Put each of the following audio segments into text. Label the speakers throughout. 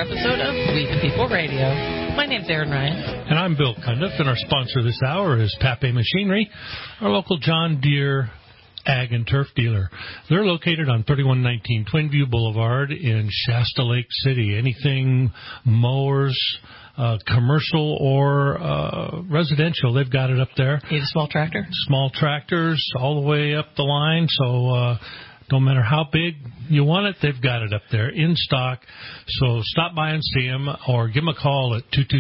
Speaker 1: episode of We the People Radio. My name's Erin Ryan.
Speaker 2: And I'm Bill Cundiff, and our sponsor this hour is Pape Machinery, our local John Deere Ag and Turf dealer. They're located on 3119 Twinview Boulevard in Shasta Lake City. Anything mowers, commercial or residential, they've got it up there.
Speaker 1: Need a small tractor?
Speaker 2: Small tractors all the way up the line, so no matter how big you want it, they've got it up there in stock. So stop by and see them or give them a call at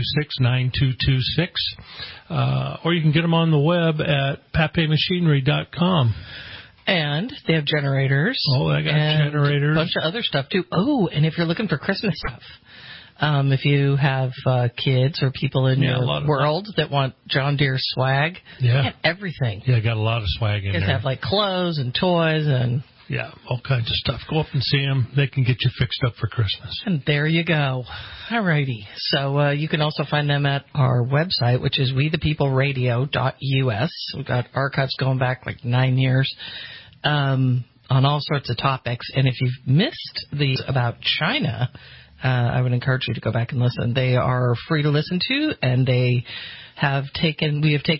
Speaker 2: 226-9226. Or you can get them on the web at papemachinery.com.
Speaker 1: And they have generators.
Speaker 2: Oh, they got generators.
Speaker 1: A bunch of other stuff, too. Oh, and if you're looking for Christmas stuff, if you have kids or people in your world that want John Deere swag, they have everything.
Speaker 2: Yeah, got a lot of swag in there.
Speaker 1: They have, like, clothes and toys and...
Speaker 2: Yeah, all kinds of stuff. Go up and see them. They can get you fixed up for Christmas.
Speaker 1: And there you go. All righty. So you can also find them at our website, which is wethepeopleradio.us. We've got archives going back like 9 years on all sorts of topics. And if you've missed these about China, I would encourage you to go back and listen. They are free to listen to, and we have taken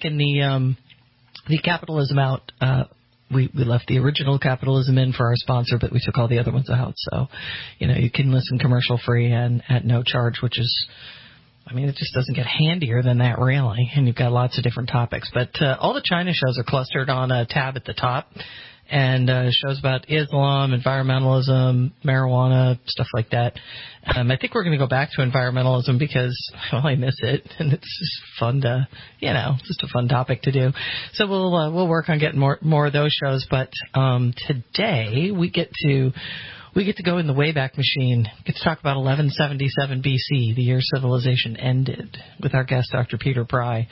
Speaker 1: the capitalism out. We left the original capitalism in for our sponsor, but we took all the other ones out. So, you can listen commercial free and at no charge, which is, it just doesn't get handier than that, really. And you've got lots of different topics. But all the China shows are clustered on a tab at the top. And shows about Islam, environmentalism, marijuana, stuff like that. I think we're going to go back to environmentalism because, I miss it, and it's just fun to, just a fun topic to do. So we'll work on getting more of those shows. But today we get to go in the Wayback Machine. We get to talk about 1177 BC, the year civilization ended, with our guest, Dr. Peter Pry.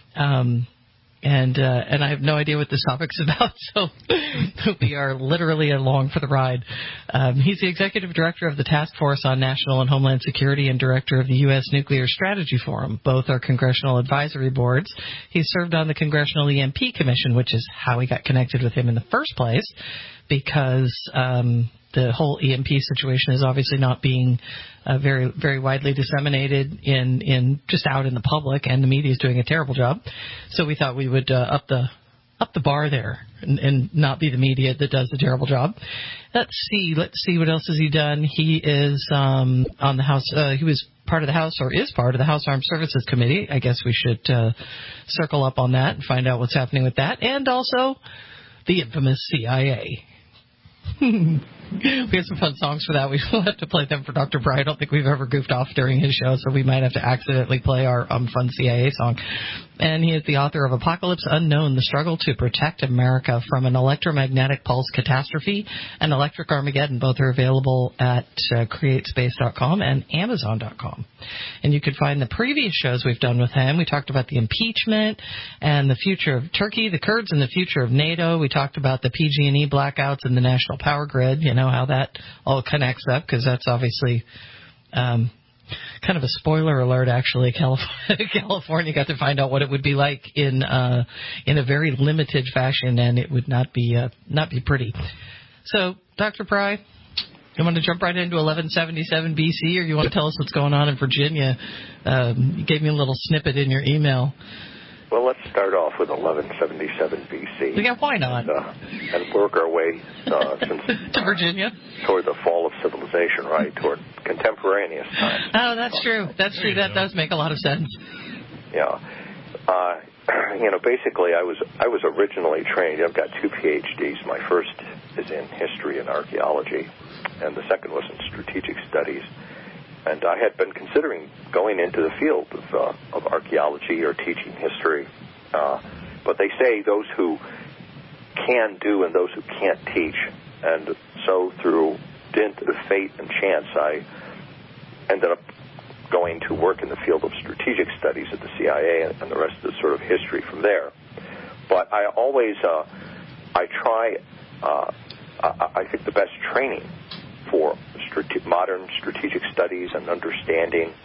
Speaker 1: And I have no idea what this topic's about, so we are literally along for the ride. He's the executive director of the Task Force on National and Homeland Security and director of the U.S. Nuclear Strategy Forum. Both are congressional advisory boards. He served on the Congressional EMP Commission, which is how we got connected with him in the first place, because the whole EMP situation is obviously not being very, very widely disseminated in just out in the public, and the media is doing a terrible job. So we thought we would up the bar there and not be the media that does a terrible job. Let's see what else has he done. He is on the House. He was part of the House, or is part of the House Armed Services Committee. I guess we should circle up on that and find out what's happening with that, and also the infamous CIA. We have some fun songs for that. We will have to play them for Dr. Pry. I don't think we've ever goofed off during his show, so we might have to accidentally play our fun CIA song. And he is the author of Apocalypse Unknown, The Struggle to Protect America from an Electromagnetic Pulse Catastrophe and Electric Armageddon. Both are available at createspace.com and amazon.com. And you can find the previous shows we've done with him. We talked about the impeachment and the future of Turkey, the Kurds, and the future of NATO. We talked about the PG&E blackouts and the national power grid, how that all connects up, because that's obviously kind of a spoiler alert, actually. California got to find out what it would be like in a very limited fashion, and it would not be pretty. So, Dr. Pry, you want to jump right into 1177 BC, or you want to tell us what's going on in Virginia? You gave me a little snippet in your email.
Speaker 3: Well, let's start off with 1177 BC.
Speaker 1: Yeah, why not?
Speaker 3: And work our way
Speaker 1: to Virginia?
Speaker 3: Toward the fall of civilization, right? Toward contemporaneous times.
Speaker 1: Oh, that's true. That's true. That does make a lot of sense.
Speaker 3: Yeah. Basically, I was originally trained. I've got 2 PhDs. My first is in history and archaeology, and the second was in strategic studies. And I had been considering going into the field of archaeology or teaching history. But they say those who can do and those who can't teach. And so through dint of fate and chance, I ended up going to work in the field of strategic studies at the CIA, and the rest is sort of history from there. But I always, I think the best training for modern strategic studies and understanding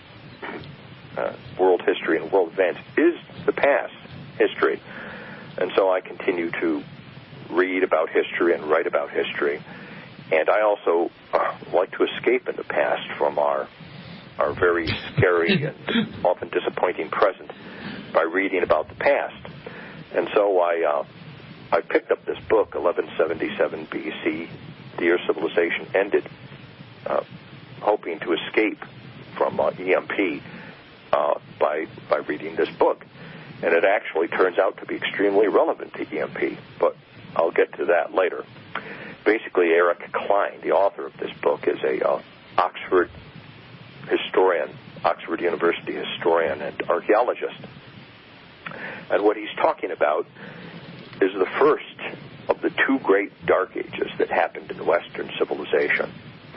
Speaker 3: world history and world events is the past history. And so I continue to read about history and write about history. And I also like to escape in the past from our our very scary and often disappointing present by reading about the past. And so I picked up this book, 1177 BC, the year civilization ended, hoping to escape from EMP by reading this book. And it actually turns out to be extremely relevant to EMP, but I'll get to that later. Basically, Eric Klein, the author of this book, is a Oxford historian, Oxford University historian and archaeologist. And what he's talking about is the first of the two great dark ages that happened in Western civilization.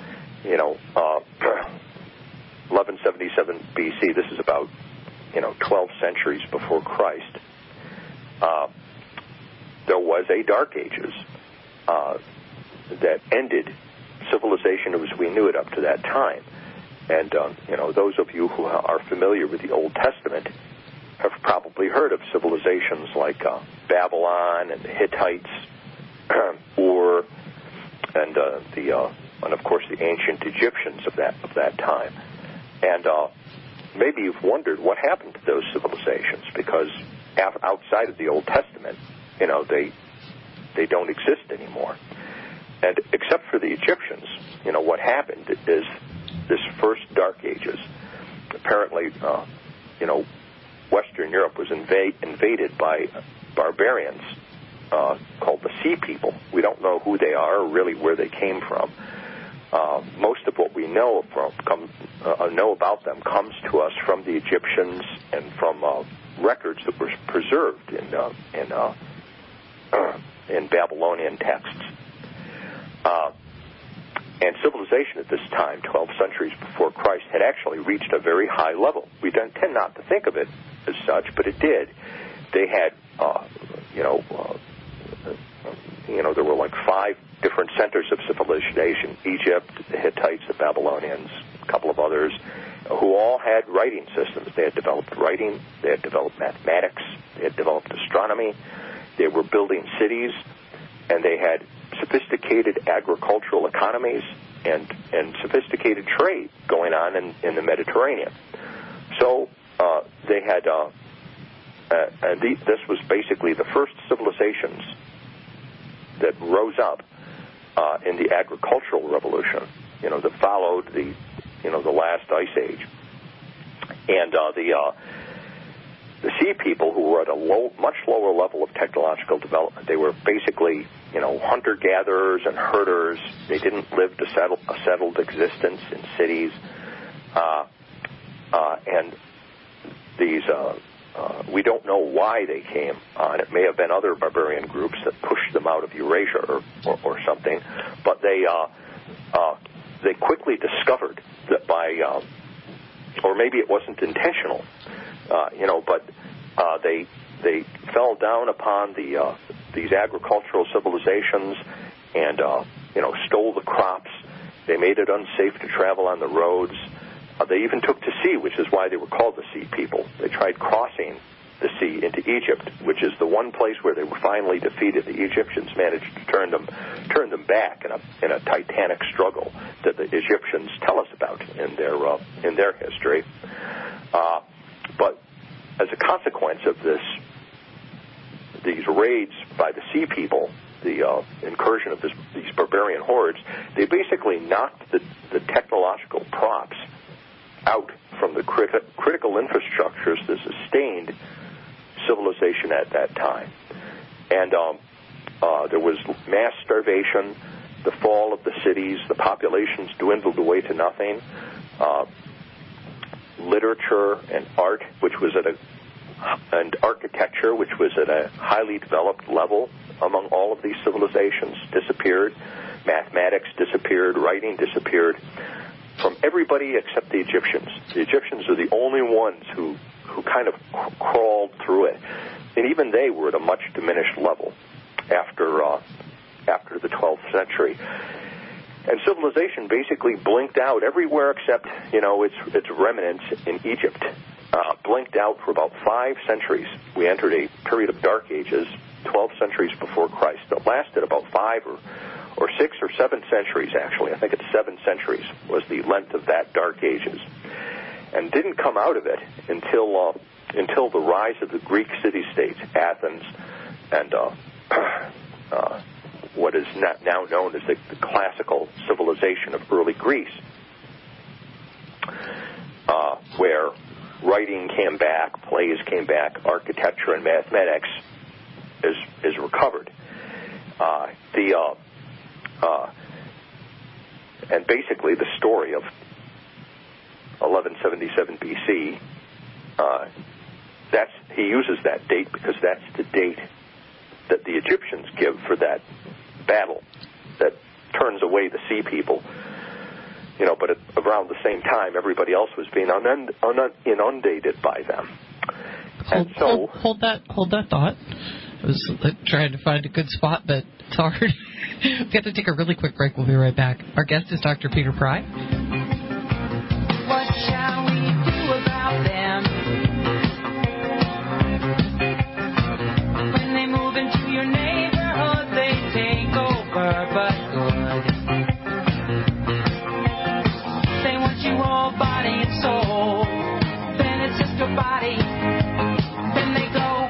Speaker 3: 1177 BC, this is about 12 centuries before Christ. There was a dark ages that ended civilization as we knew it up to that time. And, those of you who are familiar with the Old Testament have probably heard of civilizations like Babylon and the Hittites, Ur, and of course the ancient Egyptians of that time. And maybe you've wondered what happened to those civilizations, because outside of the Old Testament, they don't exist anymore. And except for the Egyptians, what happened is this first Dark Ages. Apparently, Western Europe was invaded by barbarians called the Sea People. We don't know who they are or really where they came from. Most of what we know about them comes to us from the Egyptians and from records that were preserved in Babylonian texts. And civilization at this time, 12 centuries before Christ, had actually reached a very high level. We tend not to think of it as such, but it did. They had, there were like 5 different centers of civilization: Egypt, the Hittites, the Babylonians, a couple of others, who all had writing systems. They had developed writing, they had developed mathematics, they had developed astronomy, they were building cities, and they had sophisticated agricultural economies and sophisticated trade going on in the Mediterranean. So they had, this was basically the first civilizations that rose up in the agricultural revolution, that followed the last ice age. And the Sea People, who were at a much lower level of technological development, they were basically, hunter-gatherers and herders. They didn't live a settled existence in cities. And these, we don't know why they came on. It may have been other barbarian groups that pushed them out of Eurasia or something. But they quickly discovered that or maybe it wasn't intentional, but they fell down upon these agricultural civilizations and stole the crops. They made it unsafe to travel on the roads. They even took to sea, which is why they were called the Sea People. They tried crossing the sea into Egypt, which is the one place where they were finally defeated. The Egyptians managed to turn them back in a titanic struggle that the Egyptians tell us about in their history. But as a consequence of these raids by the Sea People, the incursion of these barbarian hordes, they basically knocked the technological props out from the critical infrastructures that sustained civilization at that time. And there was mass starvation, the fall of the cities, the populations dwindled away to nothing. Literature and art, and architecture, which was at a highly developed level among all of these civilizations, disappeared. Mathematics disappeared. Writing disappeared. From everybody except the Egyptians. The Egyptians are the only ones who kind of crawled through it. And even they were at a much diminished level after the 12th century. And civilization basically blinked out everywhere except, its remnants in Egypt. Blinked out for about 5 centuries. We entered a period of dark ages, 12 centuries before Christ, that lasted about 5 or 6 or 7 centuries, actually. I think it's 7 centuries was the length of that dark ages. and didn't come out of it until the rise of the Greek city-states, Athens, and what is now known as the classical civilization of early Greece, where writing came back, plays came back, architecture and mathematics is recovered. And basically the story of 1177 BC, he uses that date because that's the date that the Egyptians give for that battle that turns away the sea people. But around the same time, everybody else was being inundated by them.
Speaker 1: Hold that thought. I was trying to find a good spot, but it's hard. We have to take a really quick break. We'll be right back. Our guest is Dr. Peter Pry.
Speaker 4: What shall we do about them? When they move into your neighborhood, they take over, but good. They want you all body and soul. Then it's just your body. Then they go.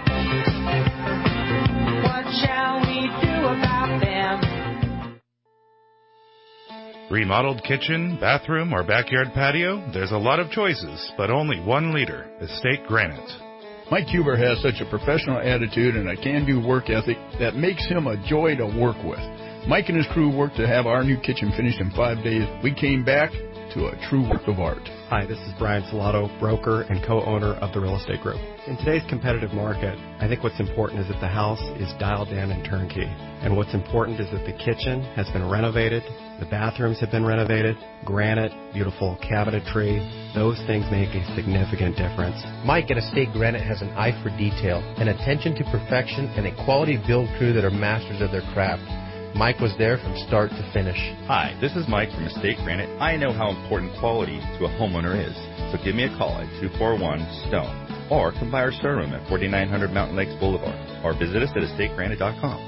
Speaker 4: What shall we do about them?
Speaker 5: Remodeled kitchen, bathroom, or backyard patio? There's a lot of choices, but only one leader, Estate Granite.
Speaker 6: Mike Huber has such a professional attitude and a can-do work ethic that makes him a joy to work with. Mike and his crew worked to have our new kitchen finished in 5 days. We came back to a true work of art.
Speaker 7: Hi, this is Brian Salato, broker and co-owner of the Real Estate Group. In today's competitive market, I think what's important is that the house is dialed in and turnkey. And what's important is that the kitchen has been renovated, the bathrooms have been renovated, granite, beautiful cabinetry. Those things make a significant difference.
Speaker 8: Mike at Estate Granite has an eye for detail, an attention to perfection, and a quality build crew that are masters of their craft. Mike was there from start to finish.
Speaker 9: Hi, this is Mike from Estate Granite. I know how important quality to a homeowner is. So give me a call at 241-STONE or come by our showroom at 4900 Mountain Lakes Boulevard or visit us at estategranite.com.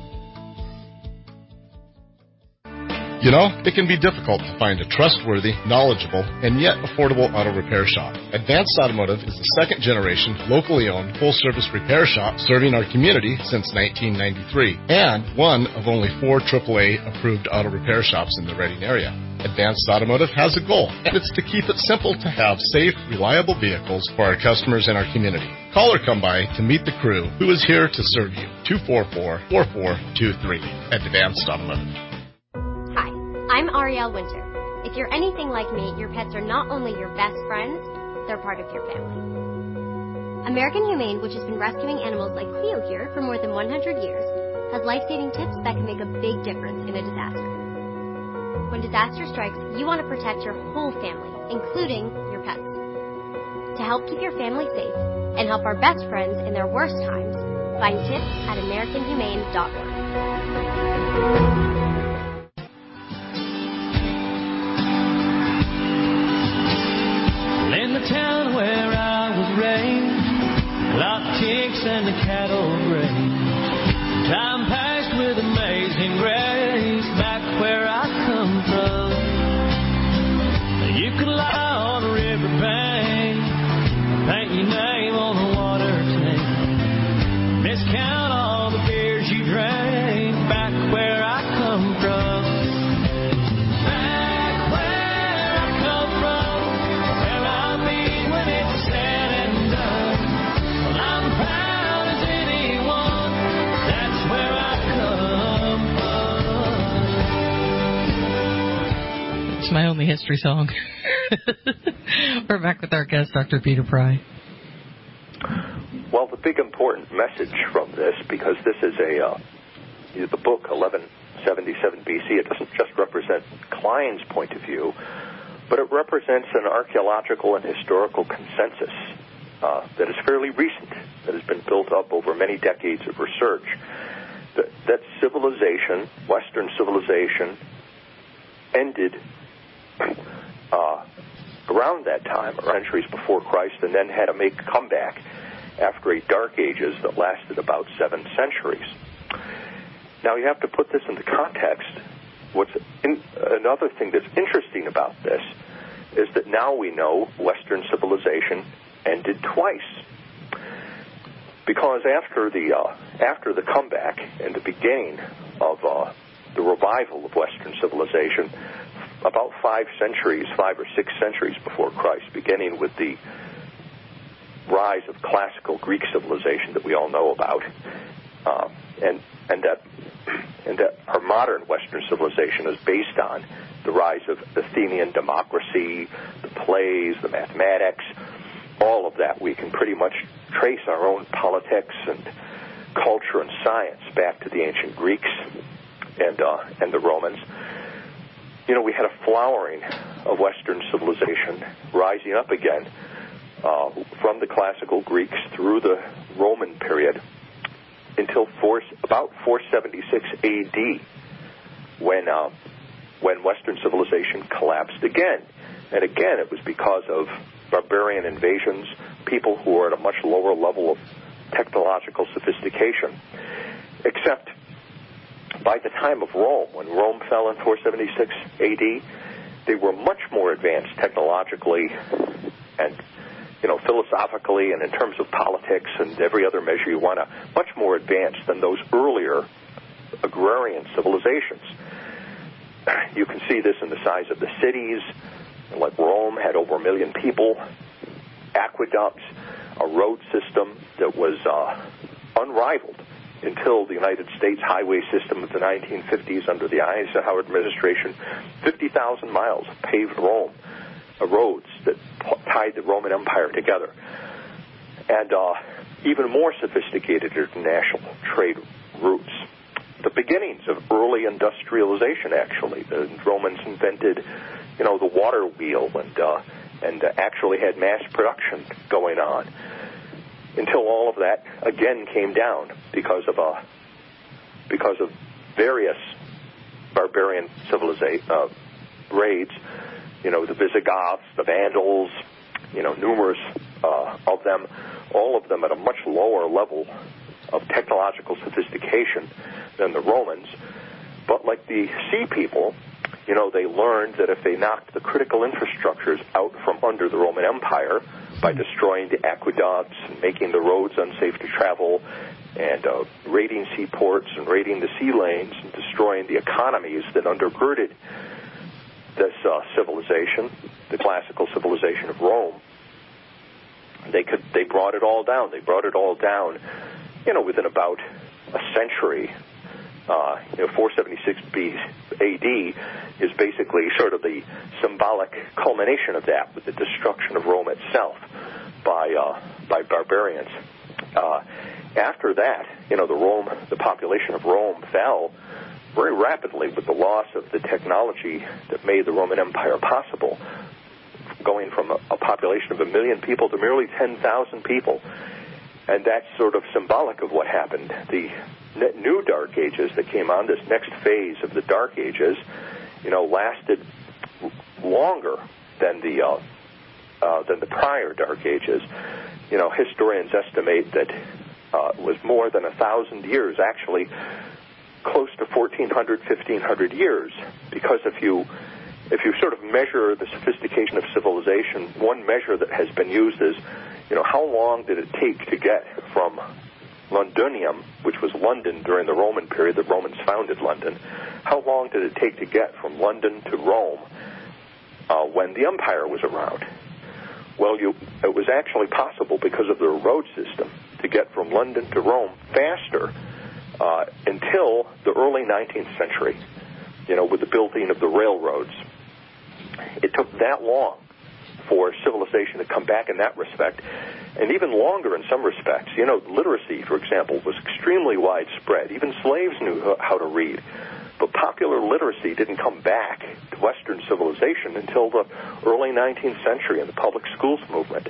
Speaker 10: You know, it can be difficult to find a trustworthy, knowledgeable, and yet affordable auto repair shop. Advanced Automotive is the second-generation, locally owned, full-service repair shop serving our community since 1993, and one of only 4 AAA-approved auto repair shops in the Reading area. Advanced Automotive has a goal, and it's to keep it simple to have safe, reliable vehicles for our customers in our community. Call or come by to meet the crew who is here to serve you. 244-4423 at Advanced Automotive.
Speaker 11: I'm Arielle Winter. If you're anything like me, your pets are not only your best friends, they're part of your family. American Humane, which has been rescuing animals like Cleo here for more than 100 years, has life-saving tips that can make a big difference in a disaster. When disaster strikes, you want to protect your whole family, including your pets. To help keep your family safe and help our best friends in their worst times, find tips at AmericanHumane.org.
Speaker 4: In the town where I was raised, locked ticks and the cattle grazed. Time passed with amazing grace back where I come from. You could lie on a river bank, paint your name on a water tank, miscount all the beers you drank back where I come from.
Speaker 1: My only history song. We're back with our guest, Dr. Peter Pry.
Speaker 3: Well, the big important message from this, because this is the book 1177 BC, it doesn't just represent Klein's point of view, but it represents an archaeological and historical consensus that is fairly recent, that has been built up over many decades of research, that civilization, Western civilization, ended around that time, or centuries before Christ, and then had to make a comeback after a dark ages that lasted about 7 centuries. Now you have to put this into context. Another thing that's interesting about this is that now we know Western civilization ended twice. Because after the comeback and the beginning of the revival of Western civilization, about 5 or 6 centuries before Christ, beginning with the rise of classical Greek civilization that we all know about, and that our modern Western civilization is based on the rise of Athenian democracy, the plays, the mathematics, all of that. We can pretty much trace our own politics and culture and science back to the ancient Greeks and the Romans. You know, we had a flowering of Western civilization rising up again from the classical Greeks through the Roman period until about 476 A.D. when Western civilization collapsed again. And again, it was because of barbarian invasions, people who were at a much lower level of technological sophistication. Except by the time of Rome, when Rome fell in 476 A.D., they were much more advanced technologically and, you know, philosophically and in terms of politics and every other measure you want to, much more advanced than those earlier agrarian civilizations. You can see this in the size of the cities. Like Rome had over 1 million people, aqueducts, a road system that was unrivaled until the United States highway system of the 1950s under the Eisenhower administration. 50,000 miles of paved roads that tied the Roman Empire together. And even more sophisticated international trade routes. The beginnings of early industrialization, actually. The Romans invented, you know, the water wheel and actually had mass production going on until all of that again came down because of various barbarian raids. You know, the Visigoths, the Vandals, you know, numerous of them, all of them at a much lower level of technological sophistication than the Romans. But like the Sea People, you know, they learned that if they knocked the critical infrastructures out from under the Roman Empire by destroying the aqueducts and making the roads unsafe to travel and raiding seaports and raiding the sea lanes and destroying the economies that undergirded this civilization, the classical civilization of Rome, they brought it all down. They brought it all down, you know, within about a century. 476 A.D. is basically sort of the symbolic culmination of that, with the destruction of Rome itself by barbarians. After that, you know, the population of Rome fell very rapidly with the loss of the technology that made the Roman Empire possible, going from a population of 1 million people to merely 10,000 people. And that's sort of symbolic of what happened. The new Dark Ages that came on, this next phase of the Dark Ages, you know, lasted longer than the prior Dark Ages. You know, historians estimate that it was more than 1,000 years, actually close to 1,400, 1,500 years, because if you sort of measure the sophistication of civilization, one measure that has been used is, you know, how long did it take to get from Londinium, which was London during the Roman period, the Romans founded London, how long did it take to get from London to Rome when the empire was around? Well, it was actually possible because of the road system to get from London to Rome faster until the early 19th century, you know, with the building of the railroads. It took that long for civilization to come back in that respect, and even longer in some respects. You know, literacy, for example, was extremely widespread. Even slaves knew how to read. But popular literacy didn't come back to Western civilization until the early 19th century in the public schools movement.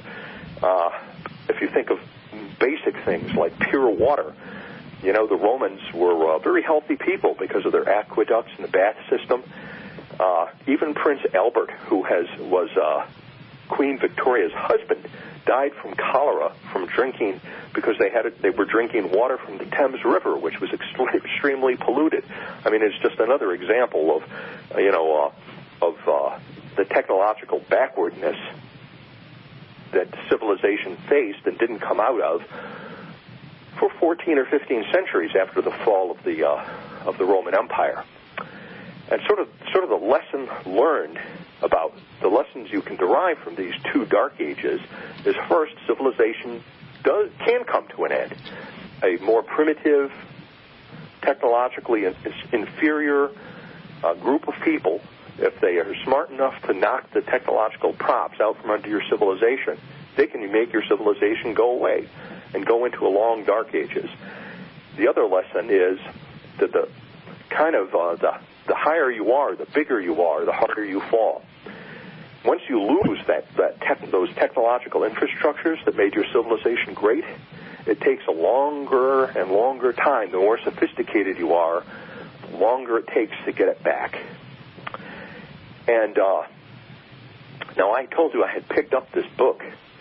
Speaker 3: If you think of basic things like pure water, you know, the Romans were very healthy people because of their aqueducts and the bath system. Even Prince Albert, who was Queen Victoria's husband, died from cholera from drinking, because they were drinking water from the Thames River, which was extremely polluted. I mean, it's just another example of the technological backwardness that civilization faced and didn't come out of for 14 or 15 centuries after the fall of the Roman Empire. And sort of the lesson learned about the lessons you can derive from these two dark ages is, first, civilization can come to an end. A more primitive, technologically inferior group of people, if they are smart enough to knock the technological props out from under your civilization, they can make your civilization go away and go into a long dark ages. The other lesson is that the higher you are, the bigger you are, the harder you fall. Once you lose those technological infrastructures that made your civilization great, it takes a longer and longer time. The more sophisticated you are, the longer it takes to get it back. And now I told you I had picked up this book,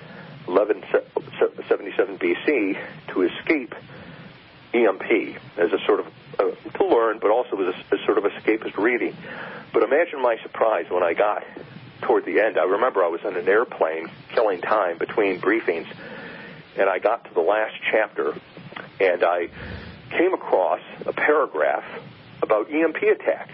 Speaker 3: 1177 BC, to escape EMP as a sort of to learn, but also as a sort of escapist reading. But imagine my surprise when I got toward the end. I remember I was on an airplane killing time between briefings, and I got to the last chapter, and I came across a paragraph about EMP attack.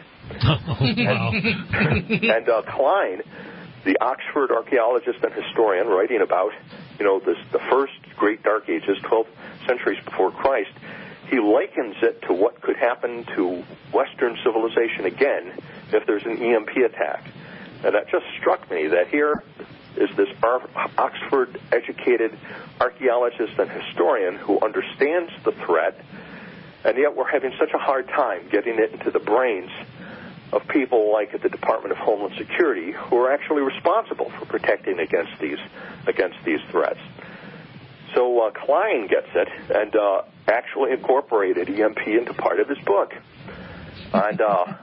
Speaker 3: And Klein, the Oxford archaeologist and historian, writing about the first great dark ages, 12 centuries before Christ, he likens it to what could happen to Western civilization again if there's an EMP attack. And that just struck me that here is this Oxford-educated archaeologist and historian who understands the threat, and yet we're having such a hard time getting it into the brains of people like at the Department of Homeland Security who are actually responsible for protecting against these threats. So Klein gets it and actually incorporated EMP into part of his book. And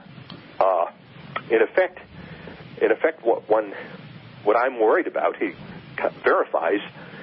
Speaker 3: in effect, what I'm worried about, he verifies,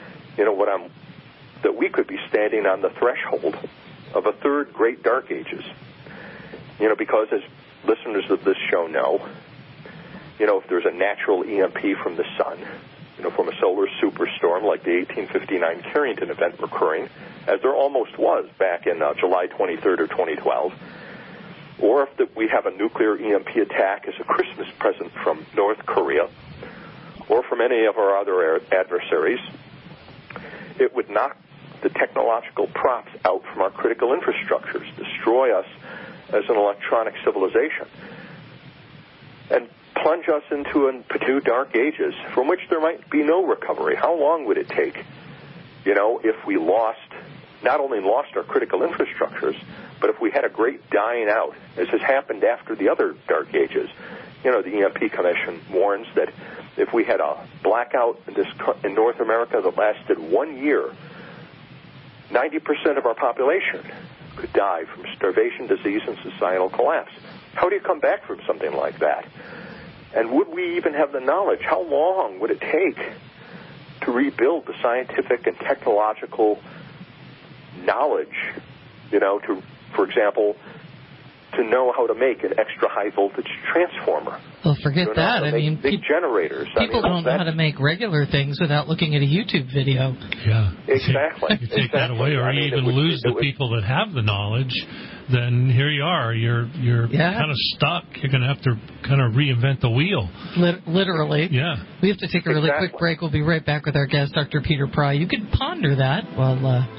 Speaker 3: that we could be standing on the threshold of a third great dark ages. Because as listeners of this show know, if there's a natural EMP from the sun, from a solar superstorm like the 1859 Carrington event recurring, as there almost was back in July 23rd or 2012, or if we have a nuclear EMP attack as a Christmas present from North Korea, or from any of our other adversaries, it would knock the technological props out from our critical infrastructures, destroy us as an electronic civilization, and plunge us into new dark ages from which there might be no recovery. How long would it take, if we not only lost our critical infrastructures, but if we had a great dying out, as has happened after the other dark ages? The EMP Commission warns that if we had a blackout in North America that lasted 1 year, 90% of our population could die from starvation, disease, and societal collapse. How do you come back from something like that? And would we even have the knowledge? How long would it take to rebuild the scientific and technological knowledge, for example, to know how to make an extra high voltage transformer?
Speaker 1: Well, forget that.
Speaker 3: Big generators.
Speaker 1: People don't know how to make regular things without looking at a YouTube video.
Speaker 2: Yeah.
Speaker 3: Exactly.
Speaker 2: You take that away, or you even lose the people that have the knowledge, then here you are. You're kind of stuck. You're going to have to kind of reinvent the wheel.
Speaker 1: Literally.
Speaker 2: Yeah.
Speaker 1: We have to take a really quick break. We'll be right back with our guest, Dr. Peter Pry. You can ponder that while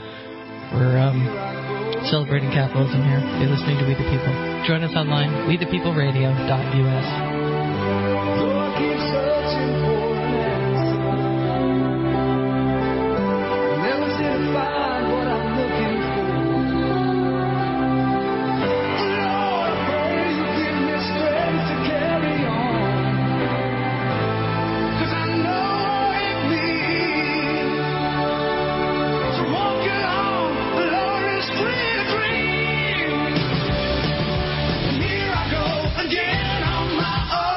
Speaker 1: we're celebrating capitalism here. You're listening to We the People. Join us online, wethepeopleradio.us.
Speaker 12: Again on my own.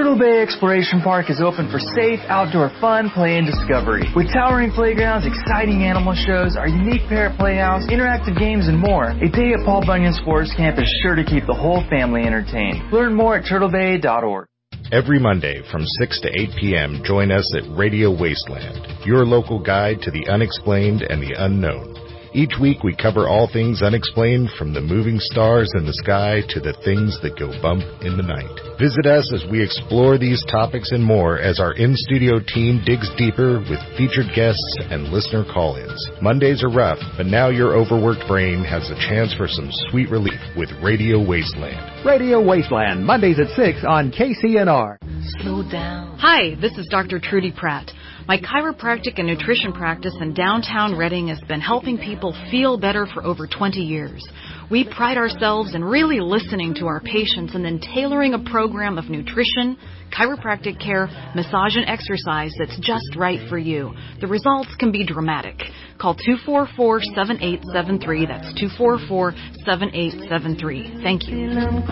Speaker 12: Turtle Bay Exploration Park is open for safe, outdoor fun, play, and discovery. With towering playgrounds, exciting animal shows, our unique parrot playhouse, interactive games, and more, a day at Paul Bunyan's Forest Camp is sure to keep the whole family entertained. Learn more at turtlebay.org.
Speaker 13: Every Monday from 6 to 8 p.m., join us at Radio Wasteland, your local guide to the unexplained and the unknown. Each week we cover all things unexplained, from the moving stars in the sky to the things that go bump in the night. Visit us as we explore these topics and more as our in-studio team digs deeper with featured guests and listener call-ins. Mondays are rough, but now your overworked brain has a chance for some sweet relief with Radio Wasteland.
Speaker 14: Radio Wasteland, Mondays at 6 on KCNR.
Speaker 15: Slow down. Hi, this is Dr. Trudy Pratt. My chiropractic and nutrition practice in downtown Reading has been helping people feel better for over 20 years. We pride ourselves in really listening to our patients and then tailoring a program of nutrition, chiropractic care, massage, and exercise that's just right for you. The results can be dramatic. Call 244-7873. That's 244-7873. Thank you.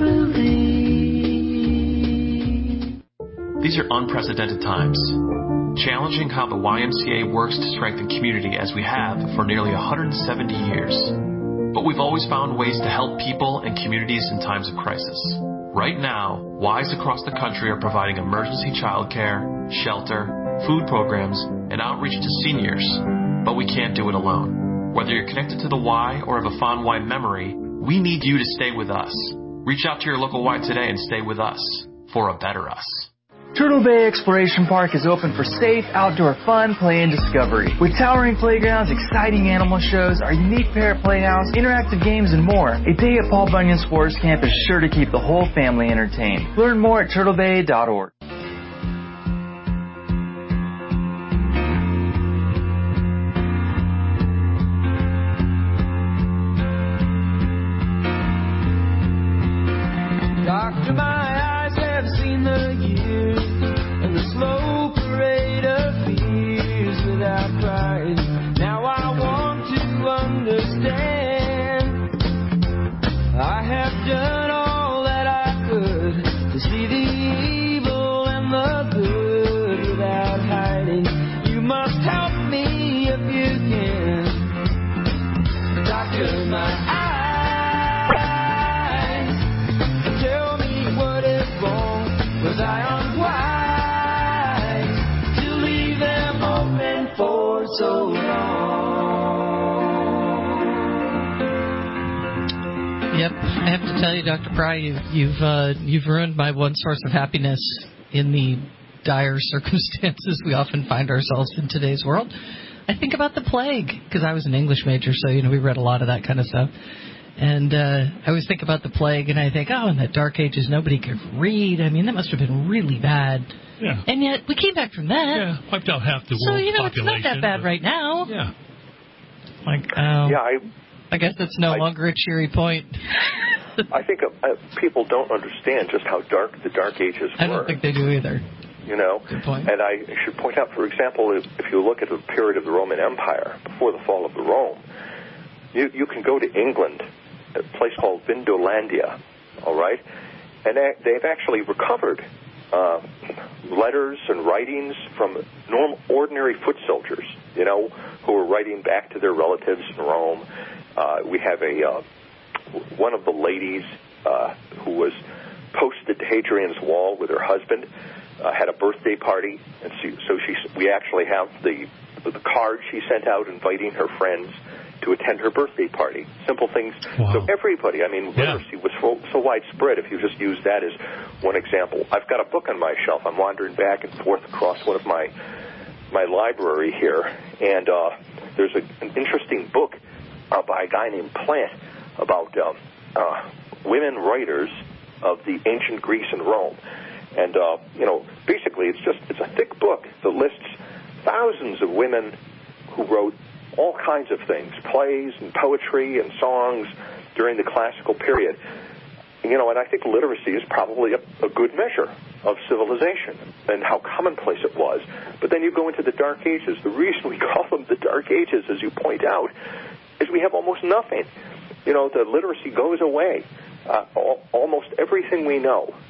Speaker 16: These are unprecedented times. Challenging how the YMCA works to strengthen community as we have for nearly 170 years. But we've always found ways to help people and communities in times of crisis. Right now, Ys across the country are providing emergency childcare, shelter, food programs, and outreach to seniors. But we can't do it alone. Whether you're connected to the Y or have a fond Y memory, we need you to stay with us. Reach out to your local Y today and stay with us for a better us.
Speaker 12: Turtle Bay Exploration Park is open for safe, outdoor fun, play, and discovery. With towering playgrounds, exciting animal shows, our unique parrot playhouse, interactive games, and more, a day at Paul Bunyan's Forest Camp is sure to keep the whole family entertained. Learn more at turtlebay.org.
Speaker 4: Doctor, my eyes have seen the years and the slow parade of fears without pride. Now I want to understand. I have done all that I could to see the evil and the good without hiding. You must help me if you can. Doctor, my eyes. Was I unwise to leave them open for so long?
Speaker 1: Yep, I have to tell you, Dr. Pry, you've ruined my one source of happiness in the dire circumstances we often find ourselves in today's world. I think about the plague, because I was an English major, so we read a lot of that kind of stuff. And I always think about the plague, and I think, in the Dark Ages, nobody could read. I mean, that must have been really bad.
Speaker 2: Yeah.
Speaker 1: And yet, we came back from that.
Speaker 2: Yeah, wiped out half the world's population.
Speaker 1: It's not that bad right now.
Speaker 2: Yeah.
Speaker 1: I guess it's no longer a cheery point.
Speaker 3: I think people don't understand just how dark the Dark Ages were.
Speaker 1: I don't think they do either.
Speaker 3: Good point. And I should point out, for example, if you look at the period of the Roman Empire, before the fall of the Rome, you can go to England, a place called Vindolandia, all right? And they've actually recovered letters and writings from ordinary foot soldiers, who were writing back to their relatives in Rome. We have one of the ladies who was posted to Hadrian's Wall with her husband, had a birthday party, and we actually have the card she sent out inviting her friends to attend her birthday party. Simple things. Wow. So everybody, literacy was so widespread. If you just use that as one example. I've got a book on my shelf. I'm wandering back and forth across one of my library here, and there's an interesting book by a guy named Plant about women writers of the ancient Greece and Rome. And, basically it's a thick book that lists thousands of women who wrote all kinds of things, plays and poetry and songs during the classical period. And I think literacy is probably a good measure of civilization and how commonplace it was. But then you go into the Dark Ages. The reason we call them the Dark Ages, as you point out, is we have almost nothing. The literacy goes away. Almost everything we know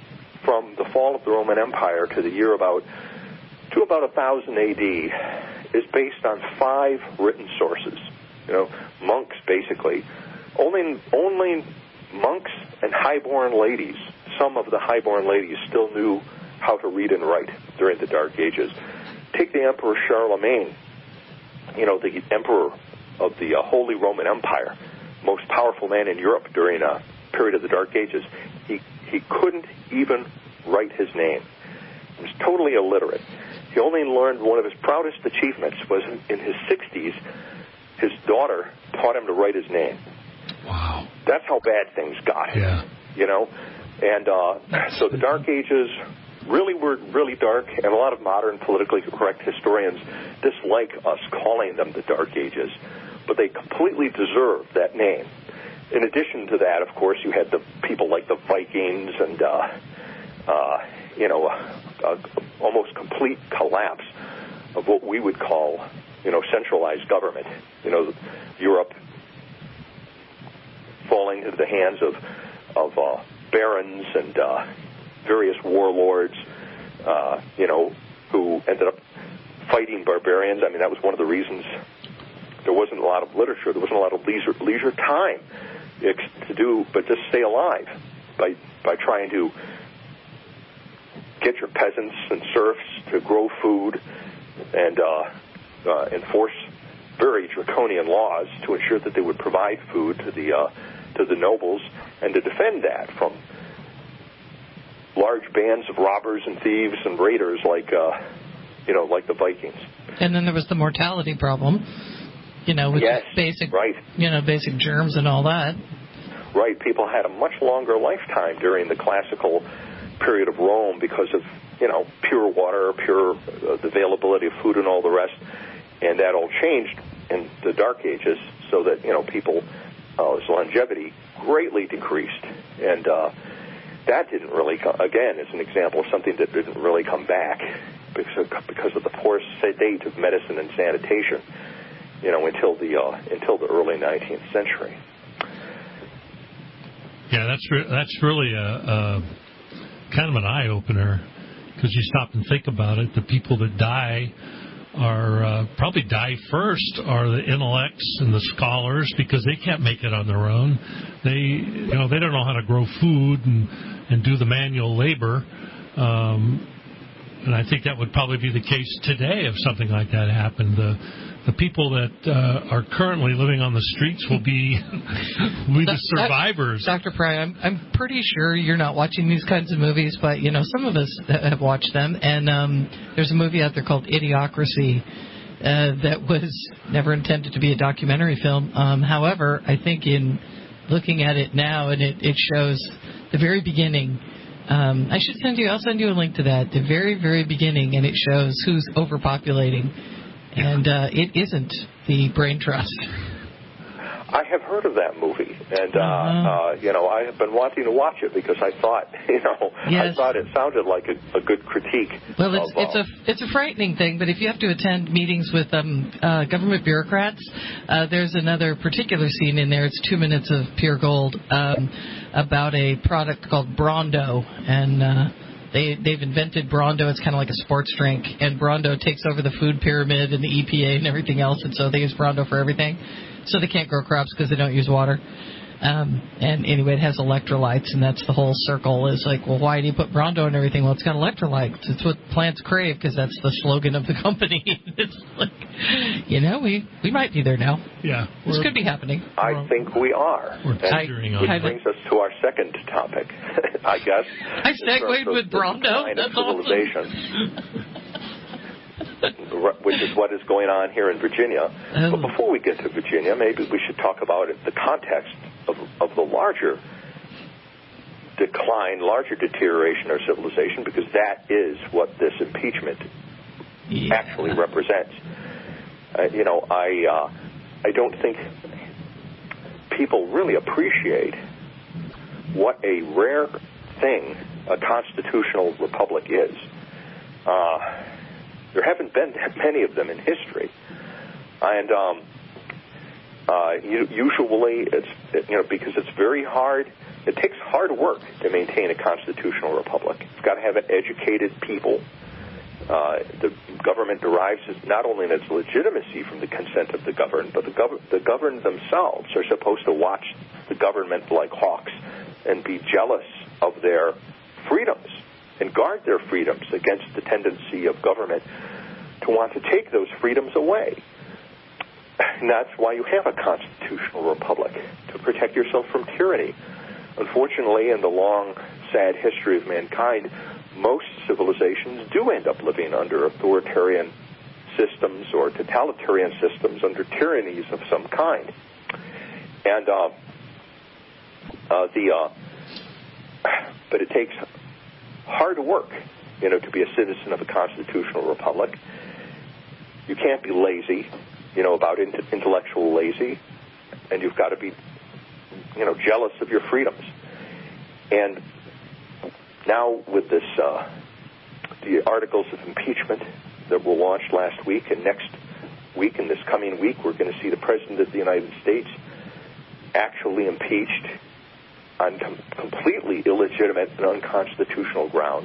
Speaker 3: from the fall of the Roman Empire to the year about 1000 A.D. is based on 5 written sources. Monks basically. Only monks and highborn ladies. Some of the highborn ladies still knew how to read and write during the Dark Ages. Take the Emperor Charlemagne, the emperor of the Holy Roman Empire, most powerful man in Europe during a period of the Dark Ages. He couldn't even write his name. He was totally illiterate. He only learned one of his proudest achievements was in his 60s, his daughter taught him to write his name.
Speaker 2: Wow.
Speaker 3: That's how bad things got.
Speaker 2: Yeah.
Speaker 3: And so the Dark Ages really were really dark, and a lot of modern politically correct historians dislike us calling them the Dark Ages, but they completely deserve that name. In addition to that, of course, you had the people like the Vikings and, almost complete collapse of what we would call, centralized government. Europe falling into the hands of barons and various warlords, who ended up fighting barbarians. I mean, that was one of the reasons there wasn't a lot of literature. There wasn't a lot of leisure time to do, but just stay alive by trying to get your peasants and serfs to grow food and enforce very draconian laws to ensure that they would provide food to the nobles and to defend that from large bands of robbers and thieves and raiders like the Vikings.
Speaker 1: And then there was the mortality problem, with basic, basic germs and all that.
Speaker 3: Right. People had a much longer lifetime during the classical period of Rome because of, pure water, the availability of food and all the rest. And that all changed in the Dark Ages so that, people's longevity greatly decreased. And that didn't really again, is an example of something that didn't really come back because of the poor state of medicine and sanitation, until the early 19th century.
Speaker 2: Yeah, that's really a kind of an eye-opener, because you stop and think about it. The people that die are probably die first are the intellects and the scholars, because they can't make it on their own. They don't know how to grow food and do the manual labor. And I think that would probably be the case today if something like that happened. The people that are currently living on the streets will be the survivors.
Speaker 1: Dr. Pry, I'm pretty sure you're not watching these kinds of movies, but, some of us have watched them. And there's a movie out there called Idiocracy that was never intended to be a documentary film. However, I think in looking at it now, and it shows the very beginning. I'll send you a link to that, the very, very beginning, and it shows who's overpopulating. And it isn't the Brain Trust.
Speaker 3: I have heard of that movie, and I have been wanting to watch it because I thought, I thought it sounded like a good critique.
Speaker 1: Well, it's a frightening thing, but if you have to attend meetings with government bureaucrats, there's another particular scene in there. It's 2 minutes of pure gold about a product called Brondo, and They've invented Brondo. It's kind of like a sports drink, and Brondo takes over the food pyramid and the EPA and everything else, and so they use Brondo for everything. So they can't grow crops because they don't use water. And anyway, it has electrolytes, and that's the whole circle. Is like, well, why do you put Brondo in everything? Well, it's got electrolytes. It's what plants crave, because that's the slogan of the company. It's like, we might be there now.
Speaker 2: Yeah,
Speaker 1: this could be happening.
Speaker 3: I think we are.
Speaker 2: We're teetering on
Speaker 3: which brings us to our second topic, I guess.
Speaker 1: I segued with Brondo. That's
Speaker 3: civilization. Which is what is going on here in Virginia. But before we get to Virginia, maybe we should talk about the context of the larger decline, larger deterioration of civilization, because that is what this impeachment actually represents. I don't think people really appreciate what a rare thing a constitutional republic is. There haven't been that many of them in history, and usually it's because it's very hard It takes hard work to maintain a constitutional republic. You've got to have educated people. The government derives not only its legitimacy from the consent of the governed, but the governed themselves are supposed to watch the government like hawks and be jealous of their freedoms and guard their freedoms against the tendency of government to want to take those freedoms away. And that's why you have a constitutional republic, to protect yourself from tyranny. Unfortunately, in the long, sad history of mankind, most civilizations do end up living under authoritarian systems or totalitarian systems under tyrannies of some kind. And but it takes hard work, to be a citizen of a constitutional republic. You can't be lazy, about intellectual lazy, and you've got to be, jealous of your freedoms. And now with this, the articles of impeachment that were launched last week, and next week and this coming week, we're going to see the President of the United States actually impeached on completely illegitimate and unconstitutional grounds.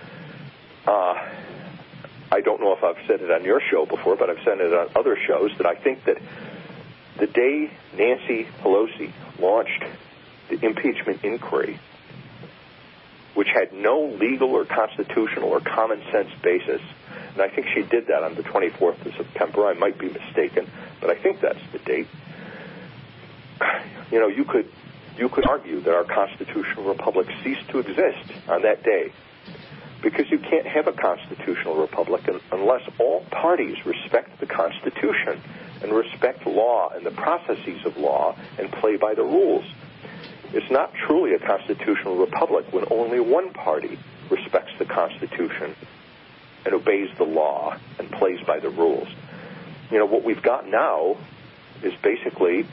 Speaker 3: I don't know if I've said it on your show before, but I've said it on other shows, that I think that the day Nancy Pelosi launched the impeachment inquiry, which had no legal or constitutional or common sense basis, and I think she did that on the 24th of September. I might be mistaken, but I think that's the date. You could argue that our constitutional republic ceased to exist on that day, because you can't have a constitutional republic unless all parties respect the Constitution and respect law and the processes of law and play by the rules. It's not truly a constitutional republic when only one party respects the Constitution and obeys the law and plays by the rules. What we've got now is basically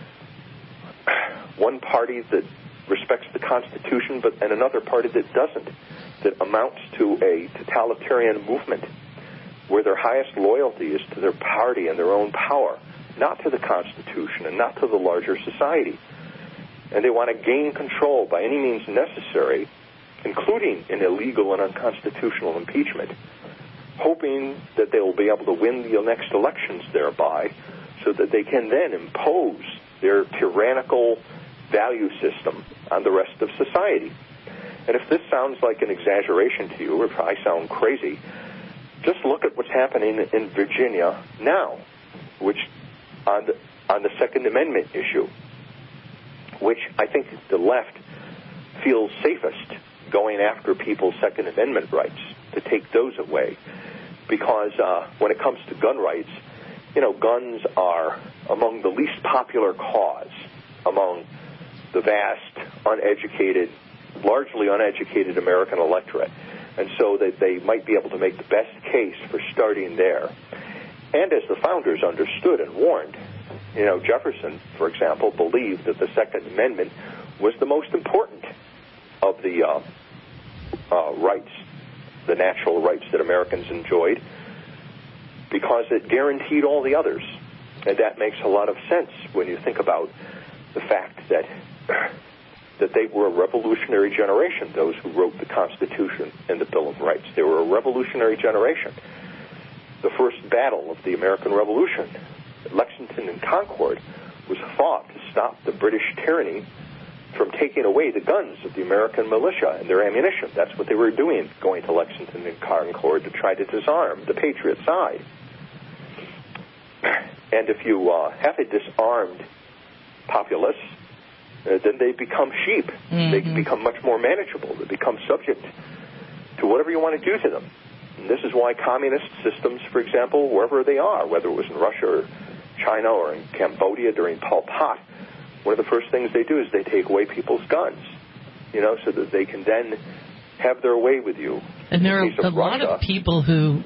Speaker 3: one party that respects the Constitution and another party that doesn't, that amounts to a totalitarian movement where their highest loyalty is to their party and their own power, not to the Constitution and not to the larger society. And they want to gain control by any means necessary, including an illegal and unconstitutional impeachment, hoping that they will be able to win the next elections thereby, so that they can then impose their tyrannical value system on the rest of society. And if this sounds like an exaggeration to you, or if I sound crazy, just look at what's happening in Virginia now, which on the Second Amendment issue, which I think the left feels safest going after people's Second Amendment rights, to take those away. Because when it comes to gun rights, guns are among the least popular cause among the vast, largely uneducated American electorate. And so that they might be able to make the best case for starting there. And as the founders understood and warned, Jefferson, for example, believed that the Second Amendment was the most important of the rights, the natural rights that Americans enjoyed, because it guaranteed all the others. And that makes a lot of sense when you think about the fact that they were a revolutionary generation, those who wrote the Constitution and the Bill of Rights. They were a revolutionary generation. The first battle of the American Revolution, Lexington and Concord, was fought to stop the British tyranny from taking away the guns of the American militia and their ammunition. That's what they were doing, going to Lexington and Concord to try to disarm the Patriot side. And if you have a disarmed populace, then they become sheep. Mm-hmm. They become much more manageable. They become subject to whatever you want to do to them. And this is why communist systems, for example, wherever they are, whether it was in Russia or China or in Cambodia during Pol Pot, one of the first things they do is they take away people's guns, so that they can then have their way with you.
Speaker 1: And there are a lot of people who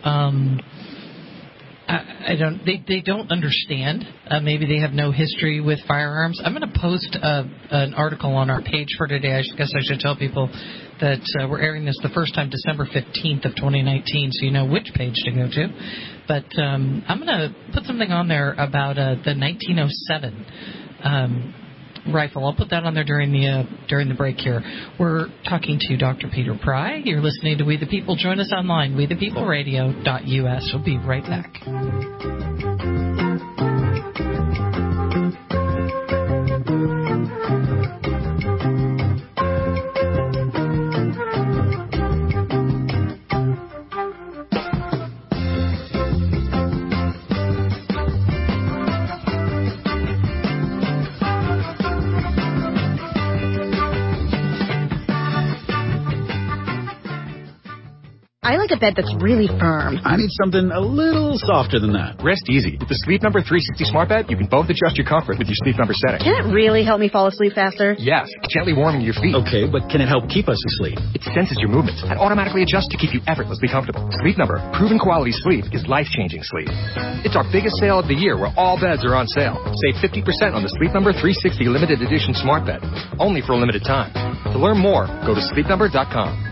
Speaker 1: they don't understand. Maybe they have no history with firearms. I'm going to post an article on our page for today. I guess I should tell people that we're airing this the first time December 15th of 2019, so you know which page to go to. But I'm going to put something on there about the 1907 rifle. I'll put that on there during the break here. We're talking to Dr. Peter Pry. You're listening to We the People. Join us online, wethepeopleradio.us. We'll be right back.
Speaker 17: I like a bed that's really firm.
Speaker 18: I need something a little softer than that.
Speaker 19: Rest easy. With the Sleep Number 360 Smart Bed, you can both adjust your comfort with your Sleep Number setting.
Speaker 17: Can it really help me fall asleep faster?
Speaker 19: Yes, gently warming your feet.
Speaker 18: Okay, but can it help keep us asleep?
Speaker 19: It senses your movements and automatically adjusts to keep you effortlessly comfortable. Sleep Number, proven quality sleep is life-changing sleep. It's our biggest sale of the year where all beds are on sale. Save 50% on the Sleep Number 360 Limited Edition Smart Bed, only for a limited time. To learn more, go to sleepnumber.com.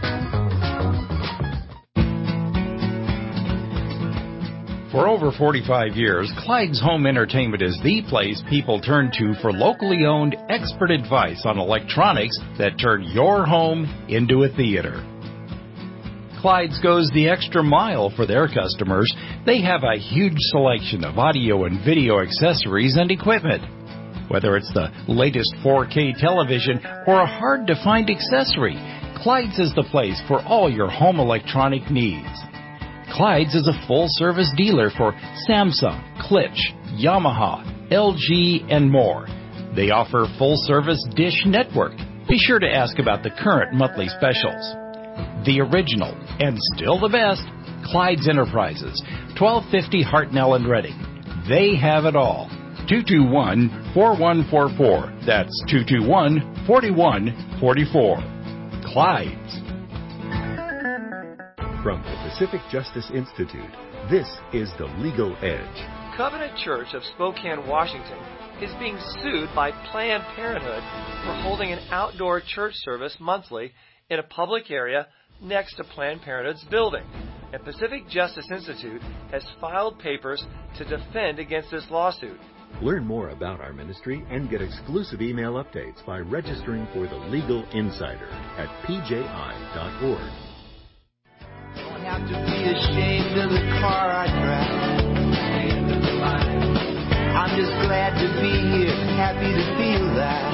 Speaker 20: For over 45 years, Clyde's Home Entertainment is the place people turn to for locally owned expert advice on electronics that turn your home into a theater. Clyde's goes the extra mile for their customers. They have a huge selection of audio and video accessories and equipment. Whether it's the latest 4K television or a hard-to-find accessory, Clyde's is the place for all your home electronic needs. Clyde's is a full-service dealer for Samsung, Klipsch, Yamaha, LG, and more. They offer full-service Dish Network. Be sure to ask about the current monthly specials. The original, and still the best, Clyde's Enterprises, 1250 Hartnell and Reading. They have it all. 221-4144. That's 221-4144. Clyde's.
Speaker 21: From the Pacific Justice Institute, this is The Legal Edge.
Speaker 22: Covenant Church of Spokane, Washington is being sued by Planned Parenthood for holding an outdoor church service monthly in a public area next to Planned Parenthood's building. And Pacific Justice Institute has filed papers to defend against this lawsuit.
Speaker 21: Learn more about our ministry and get exclusive email updates by registering for The Legal Insider at pji.org.
Speaker 23: Don't have to be ashamed of the car I drive. I'm just glad to be here, happy to feel that.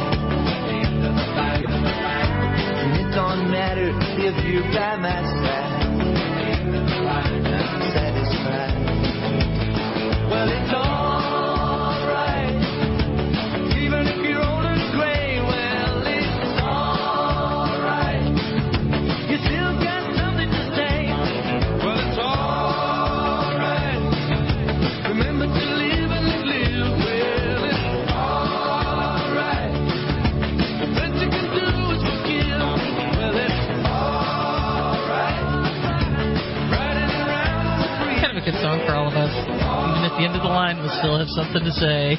Speaker 23: And it don't matter if you're by my side. Satisfied. Well, it's alright. Even if you're old and gray, well, it's alright. You still got something to say. Well, it's alright. Remember to live and live. Well, it's alright. The best you can do is forgive. Well, it's alright. Riding around the free.
Speaker 1: Kind of a good song for all of us. Even at the end of the line, we'll still have something to say.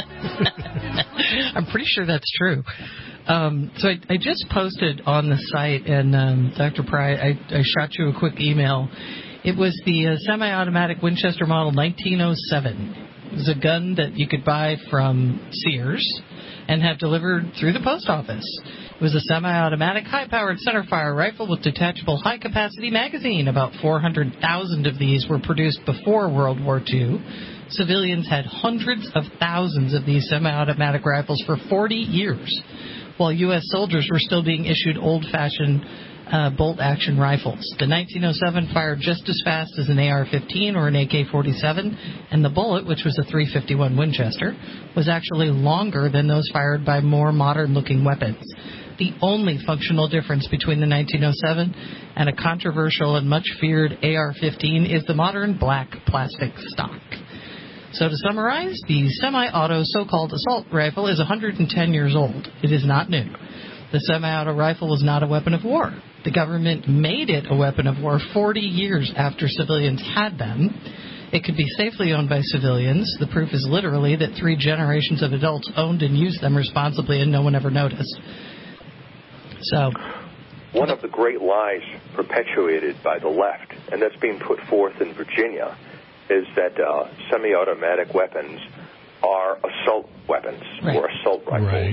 Speaker 1: I'm pretty sure that's true. So I just posted on the site, and Dr. Pry, I shot you a quick email. It was the semi-automatic Winchester model 1907. It was a gun that you could buy from Sears and have delivered through the post office. It was a semi-automatic, high-powered centerfire rifle with detachable high-capacity magazine. About 400,000 of these were produced before World War II. Civilians had hundreds of thousands of these semi-automatic rifles for 40 years, while U.S. soldiers were still being issued old-fashioned bolt-action rifles. The 1907 fired just as fast as an AR-15 or an AK-47, and the bullet, which was a .351 Winchester, was actually longer than those fired by more modern-looking weapons. The only functional difference between the 1907 and a controversial and much-feared AR-15 is the modern black plastic stock. So to summarize, the semi-auto so-called assault rifle is 110 years old. It is not new. The semi-auto rifle was not a weapon of war. The government made it a weapon of war 40 years after civilians had them. It could be safely owned by civilians. The proof is literally that 3 generations of adults owned and used them responsibly and no one ever noticed. So,
Speaker 3: one of the great lies perpetuated by the left, and that's being put forth in Virginia, is that semi-automatic weapons are assault weapons or assault rifles. Right.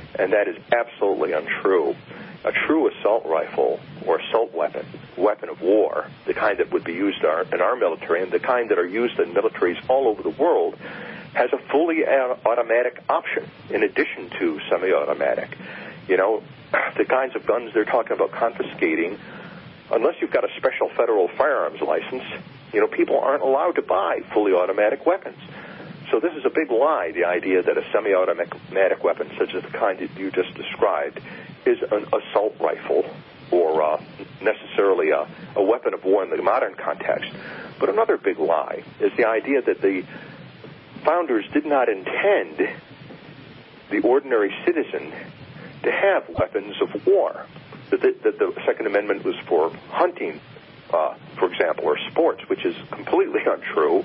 Speaker 3: and that is absolutely untrue. A true assault rifle or assault weapon of war, the kind that would be used in our military and the kind that are used in militaries all over the world, has a fully automatic option in addition to semi-automatic. You know, the kinds of guns they're talking about confiscating, unless you've got a special federal firearms license, you know, people aren't allowed to buy fully automatic weapons. So this is a big lie, the idea that a semi-automatic weapon, such as the kind that you just described, is an assault rifle or necessarily a weapon of war in the modern context. But another big lie is the idea that the founders did not intend the ordinary citizen to have weapons of war, that the Second Amendment was for hunting, for example, or sports, which is completely untrue.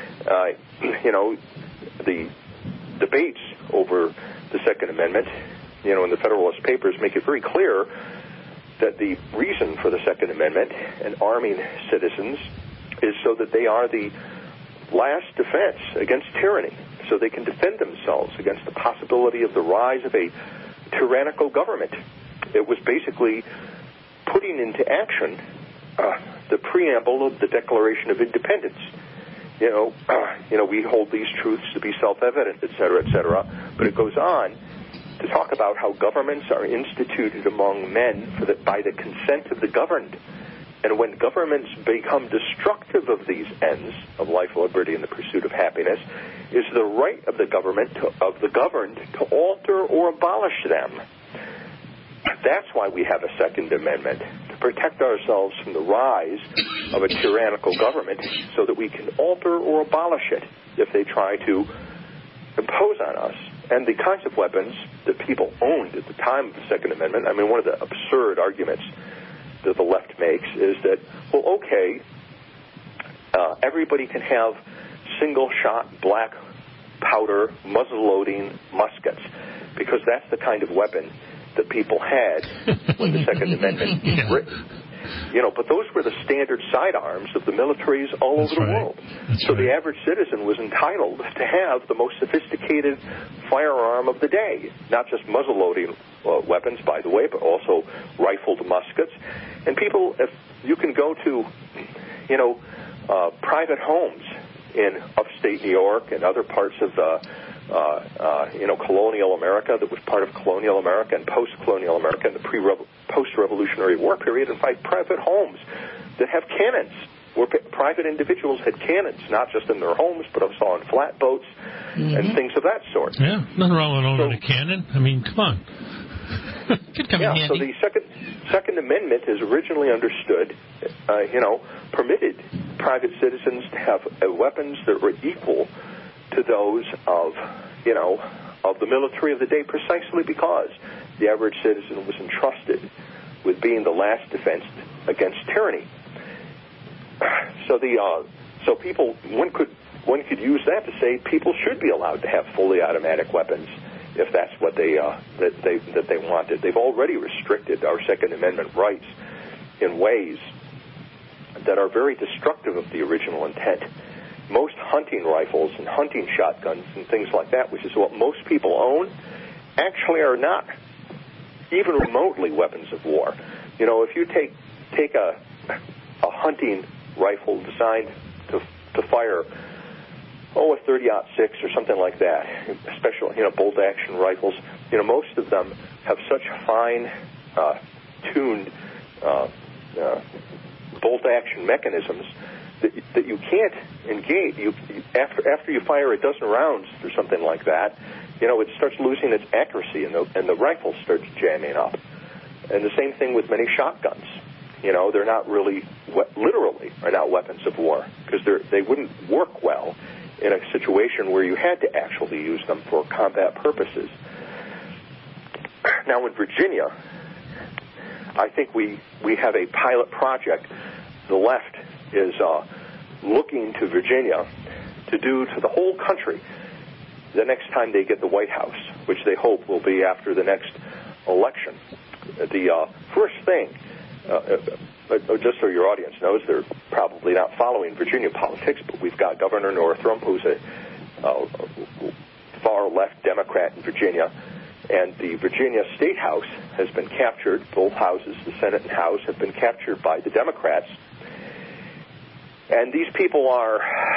Speaker 3: You know, the debates over the Second Amendment, you know, in the Federalist Papers make it very clear that the reason for the Second Amendment and arming citizens is so that they are the last defense against tyranny, so they can defend themselves against the possibility of the rise of a tyrannical government. It was basically putting into action the preamble of the Declaration of Independence. You know, we hold these truths to be self-evident, et cetera, but it goes on to talk about how governments are instituted among men by the consent of the governed. And when governments become destructive of these ends of life, liberty, and the pursuit of happiness, is the right of the government of the governed to alter or abolish them. That's why we have a Second Amendment, to protect ourselves from the rise of a tyrannical government so that we can alter or abolish it if they try to impose on us. And the kinds of weapons that people owned at the time of the Second Amendment, I mean, one of the absurd arguments that the left makes is that, well, okay, everybody can have single-shot black powder muzzle-loading muskets because that's the kind of weapon that people had when the Second Amendment was written. You know, but those were the standard sidearms of the militaries all over the world. So the average citizen was entitled to have the most sophisticated firearm of the day, not just muzzle-loading weapons, by the way, but also rifled muskets. And people, if you can go to, you know, private homes in upstate New York and other parts of you know, colonial America that was part of colonial America and post-colonial America in the post-Revolutionary War period, and find private homes that have cannons, where private individuals had cannons, not just in their homes, but also on flatboats and things of that sort.
Speaker 2: Yeah, nothing wrong with owning a cannon. I mean, come on. Could come in handy.
Speaker 3: So the Second Amendment is originally understood, you know, permitted private citizens to have weapons that were equal to those of, you know, of the military of the day, precisely because the average citizen was entrusted with being the last defense against tyranny. So people, one could use that to say people should be allowed to have fully automatic weapons if that's what they wanted. They've already restricted our Second Amendment rights in ways that are very destructive of the original intent. Most hunting rifles and hunting shotguns and things like that, which is what most people own, actually are not even remotely weapons of war. You know, if you take a hunting rifle designed to fire, a 30-06 or something like that, special, you know, bolt-action rifles, you know, most of them have such fine, tuned bolt-action mechanisms that you can't engage. After you fire a dozen rounds or something like that, you know, it starts losing its accuracy and the rifle starts jamming up. And the same thing with many shotguns. You know, they're not really, literally, are not weapons of war because they wouldn't work well in a situation where you had to actually use them for combat purposes. Now, in Virginia, I think we have a pilot project. The left is looking to Virginia to do to the whole country the next time they get the White House, which they hope will be after the next election. The first thing, just so your audience knows, they're probably not following Virginia politics, but we've got Governor Northam, who's a far-left Democrat in Virginia. And the Virginia State House has been captured. Both houses, the Senate and House, have been captured by the Democrats. And these people are,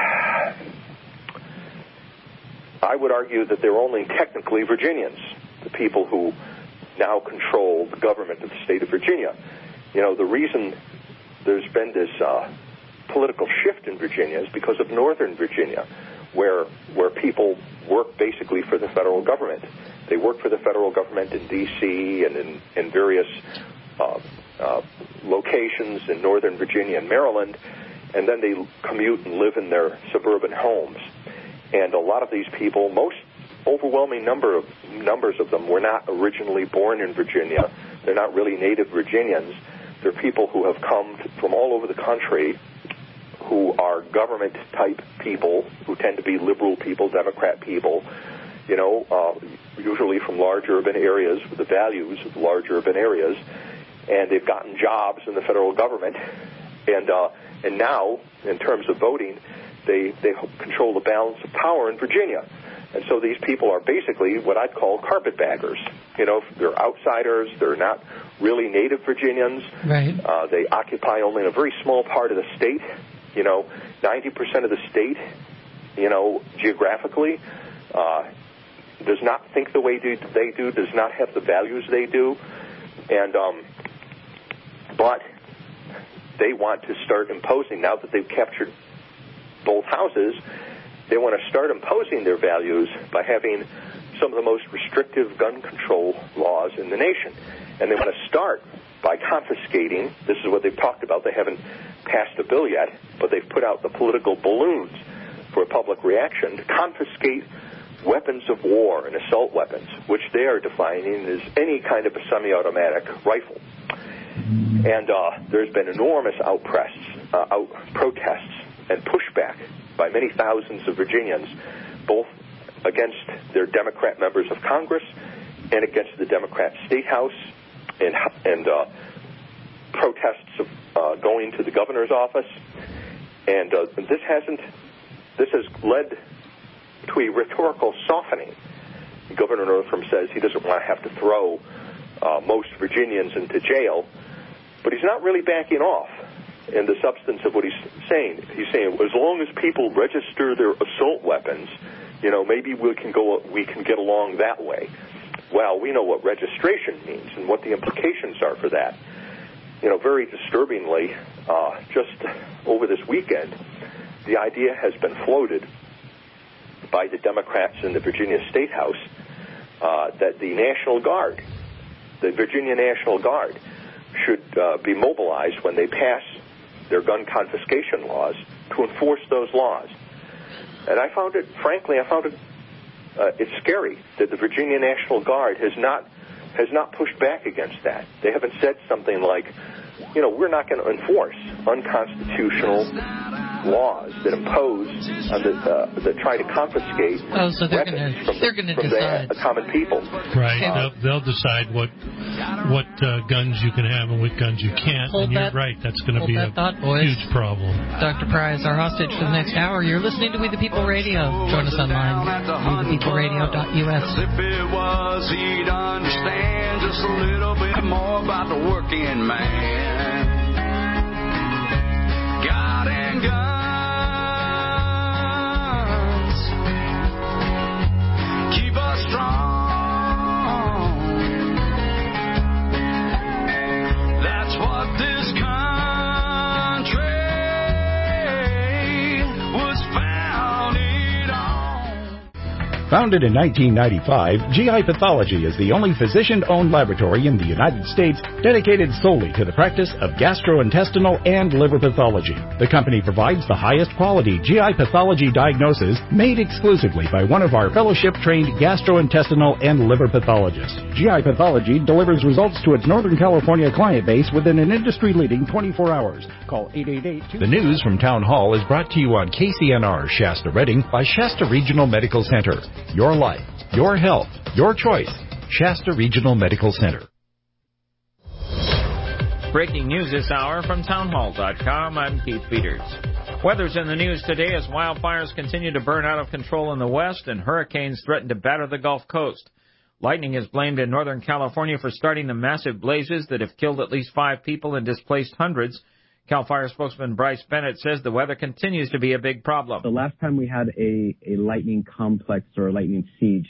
Speaker 3: I would argue that they're only technically Virginians, the people who now control the government of the state of Virginia. You know, the reason there's been this political shift in Virginia is because of Northern Virginia, where people work basically for the federal government. They work for the federal government in D.C. and in various locations in Northern Virginia and Maryland, and then they commute and live in their suburban homes. And a lot of these people, most overwhelming numbers of them, were not originally born in Virginia. They're not really native Virginians. They're people who have come from all over the country who are government-type people, who tend to be liberal people, Democrat people, you know, usually from large urban areas with the values of large urban areas, and they've gotten jobs in the federal government, and now, in terms of voting, they control the balance of power in Virginia. And so these people are basically what I'd call carpetbaggers. You know, they're outsiders. They're not really native Virginians.
Speaker 1: Right.
Speaker 3: They occupy only a very small part of the state. You know, 90% of the state, you know, geographically, does not think the way they do, does not have the values they do. And but they want to start imposing, now that they've captured both houses, they want to start imposing their values by having some of the most restrictive gun control laws in the nation. And they want to start by confiscating, this is what they've talked about, they haven't passed a bill yet, but they've put out the political balloons for a public reaction to confiscate weapons of war and assault weapons, which they are defining as any kind of a semi-automatic rifle. And there's been enormous protests and pushback by many thousands of Virginians, both against their Democrat members of Congress and against the Democrat State House, and protests of going to the governor's office. And this has led to a rhetorical softening. Governor Northam says he doesn't want to have to throw most Virginians into jail, but he's not really backing off in the substance of what he's saying. He's saying as long as people register their assault weapons, you know, maybe we can get along that way. Well, we know what registration means and what the implications are for that. You know, very disturbingly, just over this weekend, the idea has been floated by the Democrats in the Virginia State House that the National Guard, the Virginia National Guard, should be mobilized when they pass their gun confiscation laws to enforce those laws. And I found it it's scary that the Virginia National Guard has not pushed back against that. They haven't said something like, you know, we're not going to enforce unconstitutional laws that impose that try to confiscate weapons from the common people.
Speaker 2: Right. They'll decide what guns you can have and what guns you can't. And you're right. That's going to be a huge problem.
Speaker 1: Dr. Pry is our hostage for the next hour. You're listening to We the People Radio. Join us online, wethepeopleradio.us.
Speaker 5: If it was, he'd understand just a little bit more about the working man. God and guns keep us strong. That's what this country was founded on.
Speaker 14: Founded in 1995, GI Pathology is the only physician-owned laboratory in the United States dedicated solely to the practice of gastrointestinal and liver pathology. The company provides the highest quality GI pathology diagnosis made exclusively by one of our fellowship-trained gastrointestinal and liver pathologists. GI Pathology delivers results to its Northern California client base within an industry-leading 24 hours. Call 888...
Speaker 13: The news from Town Hall is brought to you on KCNR Shasta Redding by Shasta Regional Medical Center. Your life, your health, your choice. Shasta Regional Medical Center.
Speaker 6: Breaking news this hour from townhall.com. I'm Keith Peters. Weather's in the news today as wildfires continue to burn out of control in the west and hurricanes threaten to batter the Gulf Coast. Lightning is blamed in Northern California for starting the massive blazes that have killed at least 5 people and displaced hundreds. CAL FIRE spokesman Bryce Bennett says the weather continues to be a big problem.
Speaker 7: The last time we had a lightning complex or a lightning siege,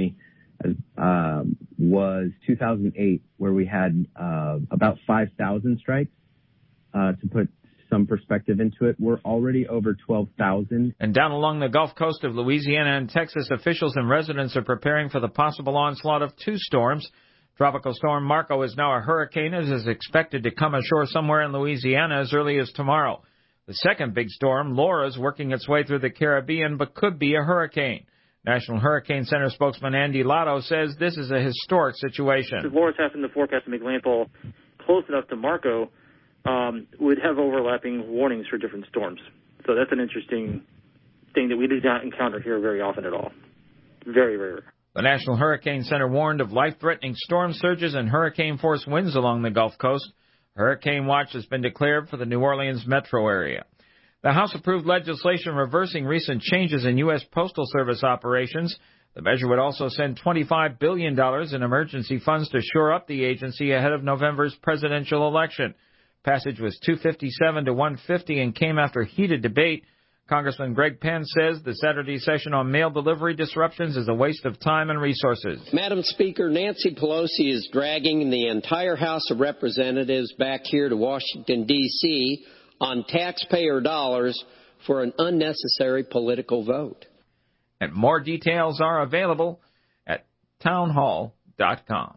Speaker 7: was 2008, where we had about 5,000 strikes. To put some perspective into it, we're already over 12,000.
Speaker 6: And down along the Gulf Coast of Louisiana and Texas, officials and residents are preparing for the possible onslaught of 2 storms. Tropical storm Marco is now a hurricane and is expected to come ashore somewhere in Louisiana as early as tomorrow. The second big storm, Laura, is working its way through the Caribbean but could be a hurricane. National Hurricane Center spokesman Andy Lotto says this is a historic situation.
Speaker 8: If Laura's happened to forecast to make landfall close enough to Marco, would have overlapping warnings for different storms. So that's an interesting thing that we do not encounter here very often at all. Very, very rare.
Speaker 6: The National Hurricane Center warned of life-threatening storm surges and hurricane-force winds along the Gulf Coast. Hurricane watch has been declared for the New Orleans metro area. The House approved legislation reversing recent changes in U.S. Postal Service operations. The measure would also send $25 billion in emergency funds to shore up the agency ahead of November's presidential election. Passage was 257 to 150 and came after heated debate. Congressman Greg Penn says the Saturday session on mail delivery disruptions is a waste of time and resources.
Speaker 9: Madam Speaker, Nancy Pelosi is dragging the entire House of Representatives back here to Washington, D.C. on taxpayer dollars for an unnecessary political vote.
Speaker 6: And more details are available at townhall.com.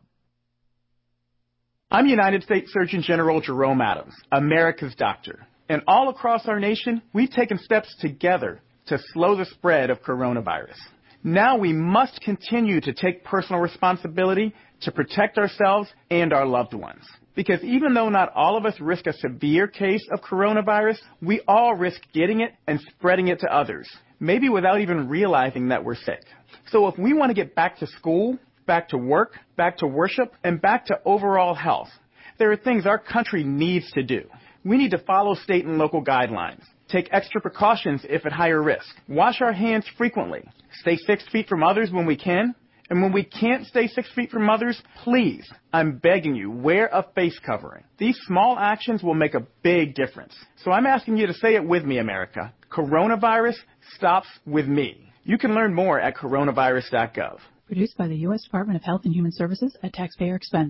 Speaker 24: I'm United States Surgeon General Jerome Adams, America's doctor. And all across our nation, we've taken steps together to slow the spread of coronavirus. Now we must continue to take personal responsibility to protect ourselves and our loved ones. Because even though not all of us risk a severe case of coronavirus, we all risk getting it and spreading it to others, maybe without even realizing that we're sick. So if we want to get back to school, back to work, back to worship, and back to overall health, there are things our country needs to do. We need to follow state and local guidelines, take extra precautions if at higher risk, wash our hands frequently, stay 6 feet from others when we can, and when we can't stay 6 feet from others, please, I'm begging you, wear a face covering. These small actions will make a big difference. So I'm asking you to say it with me, America. Coronavirus stops with me. You can learn more at coronavirus.gov.
Speaker 25: Produced by the U.S. Department of Health and Human Services at taxpayer expense.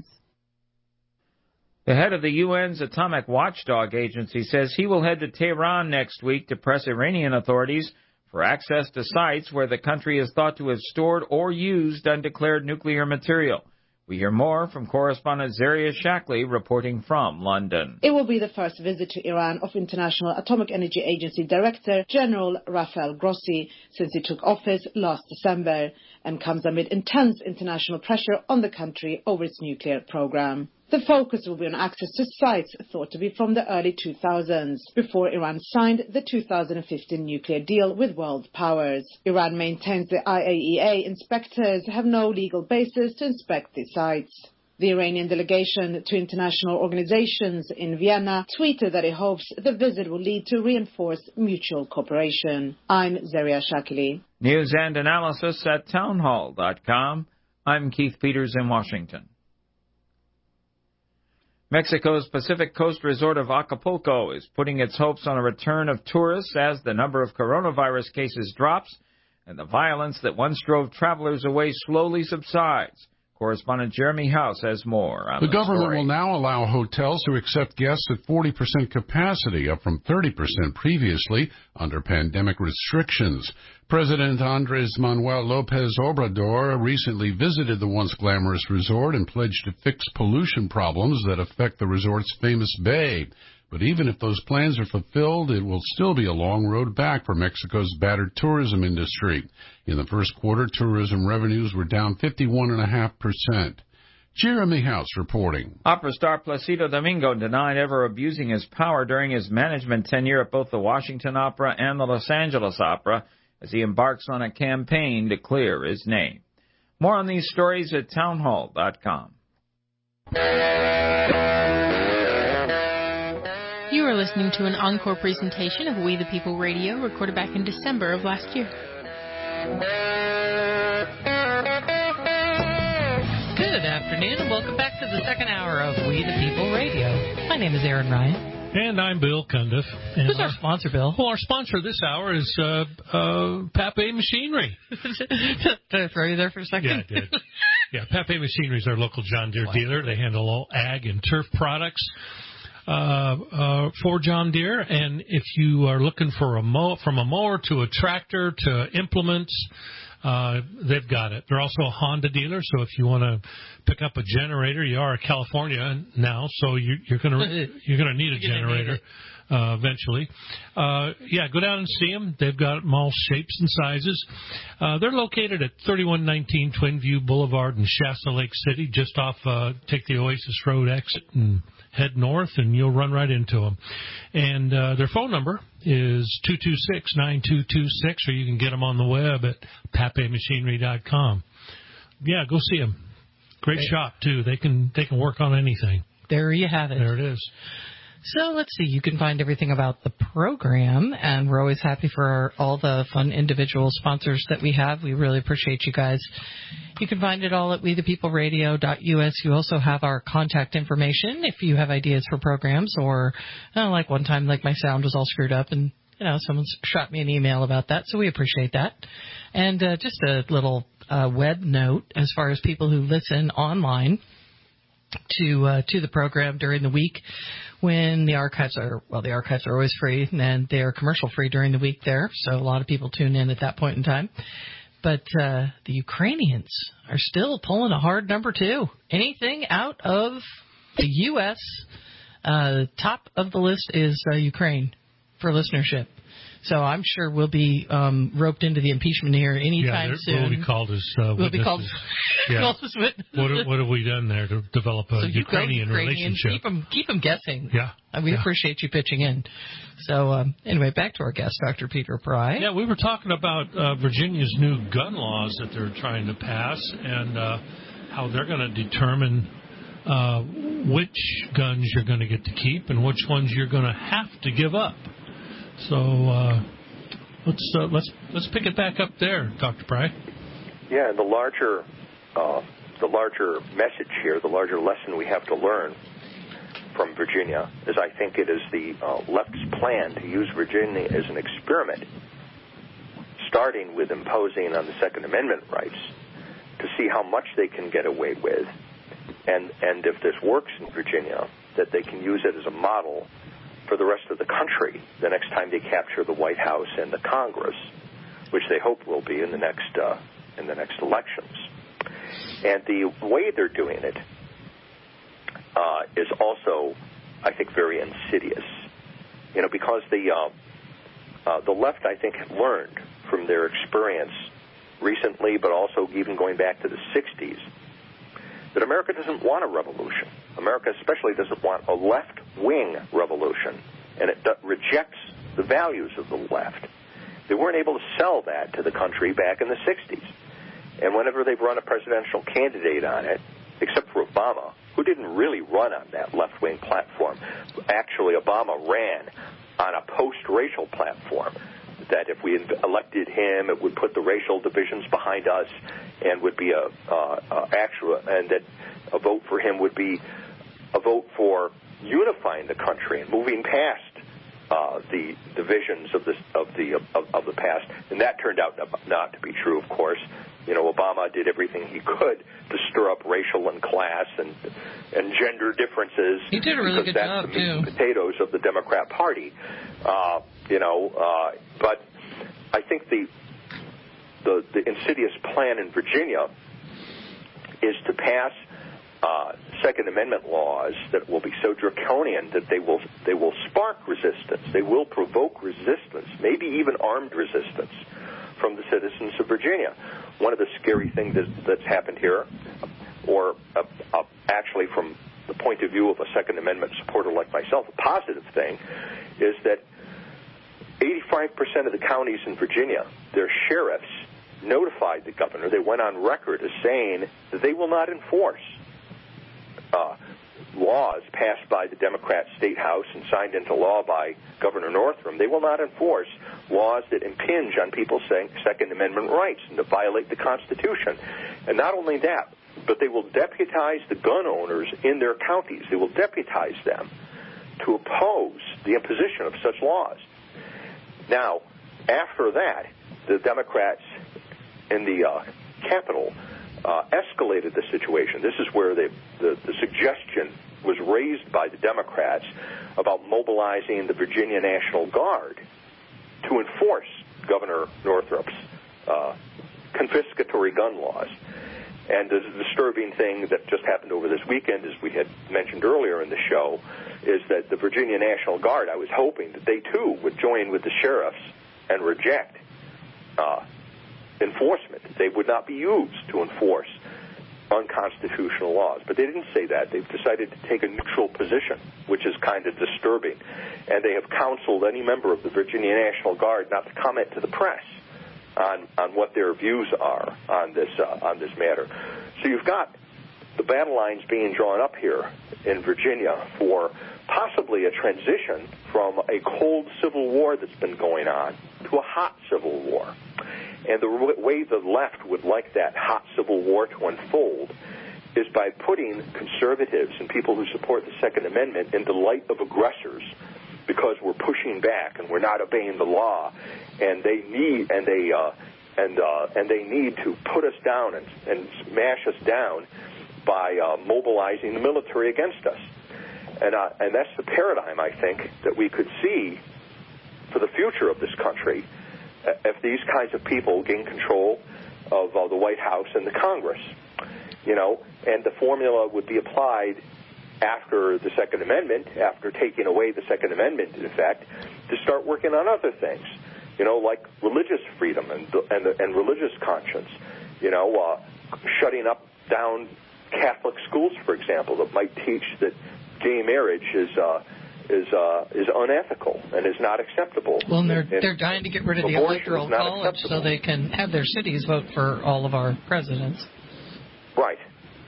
Speaker 6: The head of the UN's Atomic Watchdog Agency says he will head to Tehran next week to press Iranian authorities for access to sites where the country is thought to have stored or used undeclared nuclear material. We hear more from correspondent Zaria Shackley reporting from London.
Speaker 26: It will be the first visit to Iran of International Atomic Energy Agency Director General Rafael Grossi since he took office last December, and comes amid intense international pressure on the country over its nuclear program. The focus will be on access to sites thought to be from the early 2000s, before Iran signed the 2015 nuclear deal with world powers. Iran maintains the IAEA inspectors have no legal basis to inspect the sites. The Iranian delegation to international organizations in Vienna tweeted that it hopes the visit will lead to reinforced mutual cooperation. I'm Zaria Shakili.
Speaker 6: News and analysis at townhall.com. I'm Keith Peters in Washington. Mexico's Pacific Coast resort of Acapulco is putting its hopes on a return of tourists as the number of coronavirus cases drops and the violence that once drove travelers away slowly subsides. Correspondent Jeremy House has more on
Speaker 27: the government will now allow hotels to accept guests at 40% capacity, up from 30% previously under pandemic restrictions. President Andres Manuel Lopez Obrador recently visited the once glamorous resort and pledged to fix pollution problems that affect the resort's famous bay. But even if those plans are fulfilled, it will still be a long road back for Mexico's battered tourism industry. In the first quarter, tourism revenues were down 51.5%. Jeremy House reporting.
Speaker 6: Opera star Placido Domingo denied ever abusing his power during his management tenure at both the Washington Opera and the Los Angeles Opera as he embarks on a campaign to clear his name. More on these stories at townhall.com.
Speaker 28: You are listening to an encore presentation of We the People Radio, recorded back in December of last year.
Speaker 1: afternoon, and welcome back to the second hour of We the People Radio. My name is Aaron Ryan.
Speaker 2: And I'm Bill Cundiff. And
Speaker 1: who's our sponsor, Bill?
Speaker 2: Well, our sponsor this hour is Pape Machinery.
Speaker 1: Did I throw you there for a second?
Speaker 2: Yeah, I did. Yeah, Pape Machinery is our local John Deere dealer. They handle all ag and turf products for John Deere. And if you are looking for from a mower to a tractor to implements, they've got it. They're also a Honda dealer, so if you want to pick up a generator, you are in California now, so you're going to need a generator eventually. Go down and see them. They've got them all shapes and sizes. They're located at 3119 Twin View Boulevard in Shasta Lake City, just off take the Oasis Road exit and head north, and you'll run right into them. And their phone number is 226-9226, or you can get them on the web at papemachinery.com. Yeah, go see them. Great shop, too. They can work on anything.
Speaker 1: There you have it.
Speaker 2: There it is.
Speaker 1: So let's see. You can find everything about the program, and we're always happy for all the fun individual sponsors that we have. We really appreciate you guys. You can find it all at wethepeopleradio.us. You also have our contact information if you have ideas for programs, or like one time, like my sound was all screwed up, and someone's shot me an email about that, so we appreciate that. And just a little web note as far as people who listen online to the program during the week, when the archives are always free, and they are commercial free during the week there, so a lot of people tune in at that point in time. But the Ukrainians are still pulling a hard number 2. Anything out of the U.S., top of the list is Ukraine for listenership. So I'm sure we'll be roped into the impeachment here anytime soon.
Speaker 2: We'll be called as witnesses.
Speaker 1: We'll be called as witnesses.
Speaker 2: What have we done there to develop a Ukrainian relationship?
Speaker 1: Keep them guessing.
Speaker 2: Yeah.
Speaker 1: We appreciate you pitching in. So anyway, back to our guest, Dr. Peter Pry.
Speaker 2: Yeah, we were talking about Virginia's new gun laws that they're trying to pass, and how they're going to determine which guns you're going to get to keep and which ones you're going to have to give up. So let's pick it back up there, Dr. Pry.
Speaker 3: Yeah, and the larger message here, the larger lesson we have to learn from Virginia is, I think it is the left's plan to use Virginia as an experiment, starting with imposing on the Second Amendment rights, to see how much they can get away with, and if this works in Virginia, that they can use it as a model for the rest of the country the next time they capture the White House and the Congress, which they hope will be in the next elections. And the way they're doing it is also, I think, very insidious. Because the left, I think, learned from their experience recently, but also even going back to the 60s, that America doesn't want a revolution. America especially doesn't want a left-wing revolution, and it rejects the values of the left. They weren't able to sell that to the country back in the 60s. And whenever they've run a presidential candidate on it, except for Obama, who didn't really run on that left-wing platform. Actually, Obama ran on a post-racial platform, that if we elected him, it would put the racial divisions behind us, and would be and that a vote for him would be a vote for unifying the country and moving past the divisions of the past. And that turned out not to be true, of course. Obama did everything he could to stir up racial and class and gender differences.
Speaker 1: He did a really good job,
Speaker 3: too. Because that's the meat and potatoes of the Democrat Party. But I think the insidious plan in Virginia is to pass Second Amendment laws that will be so draconian that they will spark resistance. They will provoke resistance, maybe even armed resistance, from the citizens of Virginia. One of the scary things that's happened here, or actually from the point of view of a Second Amendment supporter like myself, a positive thing, is that 85% of the counties in Virginia, their sheriffs notified the governor. They went on record as saying that they will not enforce laws passed by the Democrat State House and signed into law by Governor Northam. They will not enforce laws that impinge on people's Second Amendment rights and to violate the Constitution. And not only that, but they will deputize the gun owners in their counties. They will deputize them to oppose the imposition of such laws. Now, after that, the Democrats in the Capitol escalated the situation. This is where the suggestion was raised by the Democrats about mobilizing the Virginia National Guard to enforce Governor Northrop's confiscatory gun laws. And the disturbing thing that just happened over this weekend, as we had mentioned earlier in the show, is that the Virginia National Guard, I was hoping that they too would join with the sheriffs and reject enforcement. They would not be used to enforce unconstitutional laws. But they didn't say that. They've decided to take a neutral position, which is kind of disturbing. And they have counseled any member of the Virginia National Guard not to comment to the press on what their views are on this matter. So you've got the battle lines being drawn up here in Virginia for possibly a transition from a cold civil war that's been going on to a hot civil war. And the way the left would like that hot civil war to unfold is by putting conservatives and people who support the Second Amendment in the light of aggressors, because we're pushing back and we're not obeying the law, and they need to put us down and smash us down by mobilizing the military against us. And that's the paradigm, I think, that we could see for the future of this country if these kinds of people gain control of the White House and the Congress. And the formula would be applied after the Second Amendment, after taking away the Second Amendment, in effect, to start working on other things, like religious freedom and religious conscience, shutting down Catholic schools, for example, that might teach that gay marriage is unethical and is not acceptable.
Speaker 1: Well, and they're dying to get rid of the Electoral College so they can have their cities vote for all of our presidents.
Speaker 3: Right.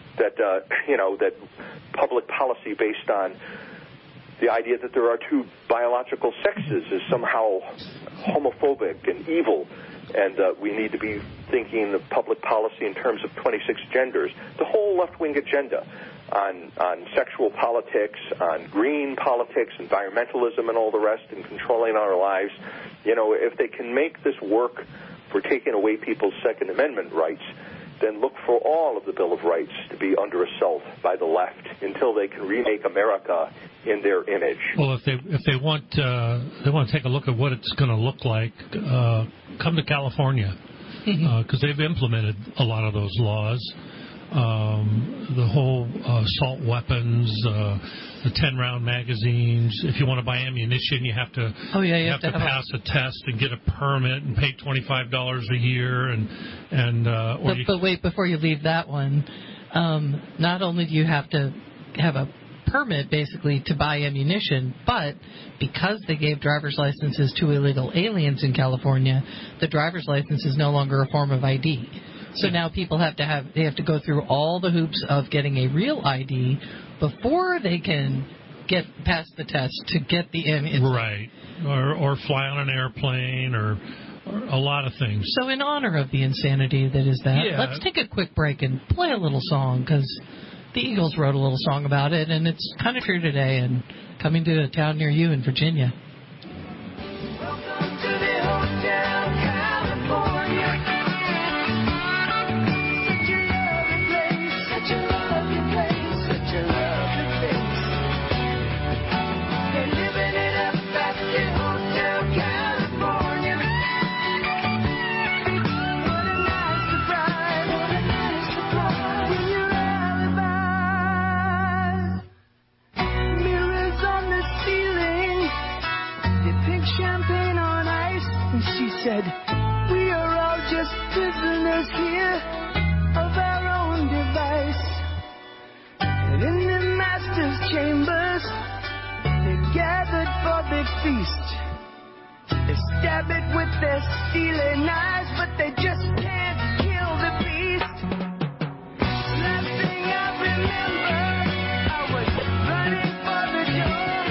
Speaker 3: That public policy based on the idea that there are two biological sexes is somehow homophobic and evil, and we need to be thinking of public policy in terms of 26 genders. The whole left-wing agenda on sexual politics, on green politics, environmentalism, and all the rest, and controlling our lives. If they can make this work for taking away people's Second Amendment rights, then look for all of the Bill of Rights to be under assault by the left until they can remake America in their image.
Speaker 2: Well, if they want to take a look at what it's going to look like, come to California, because they've implemented a lot of those laws. The whole assault weapons, the 10-round magazines. If you want to buy ammunition, you have to pass a test and get a permit and pay $25 a year. But
Speaker 1: wait, before you leave that one, not only do you have to have a permit basically to buy ammunition, but because they gave driver's licenses to illegal aliens in California, the driver's license is no longer a form of ID. So now people have to go through all the hoops of getting a real ID before they can get past the test to get the ammunition.
Speaker 2: Right, or fly on an airplane, or a lot of things.
Speaker 1: So in honor of the insanity that is that, let's take a quick break and play a little song, because the Eagles wrote a little song about it, and it's kind of true today and coming to a town near you in Virginia.
Speaker 23: Welcome to the Hotel California. Such a lovely place, such a lovely place. They're living it up at the Hotel California. What a nice surprise, what a nice surprise. When you're alibi. Mirrors on the ceiling, they pink champagne on ice. And she said, we are all just prisoners here of our own device. And in the master's chambers, they gathered for big feast. They stab it with their steely knives, but they just can't kill the beast. Last thing I remember, I was running for the door.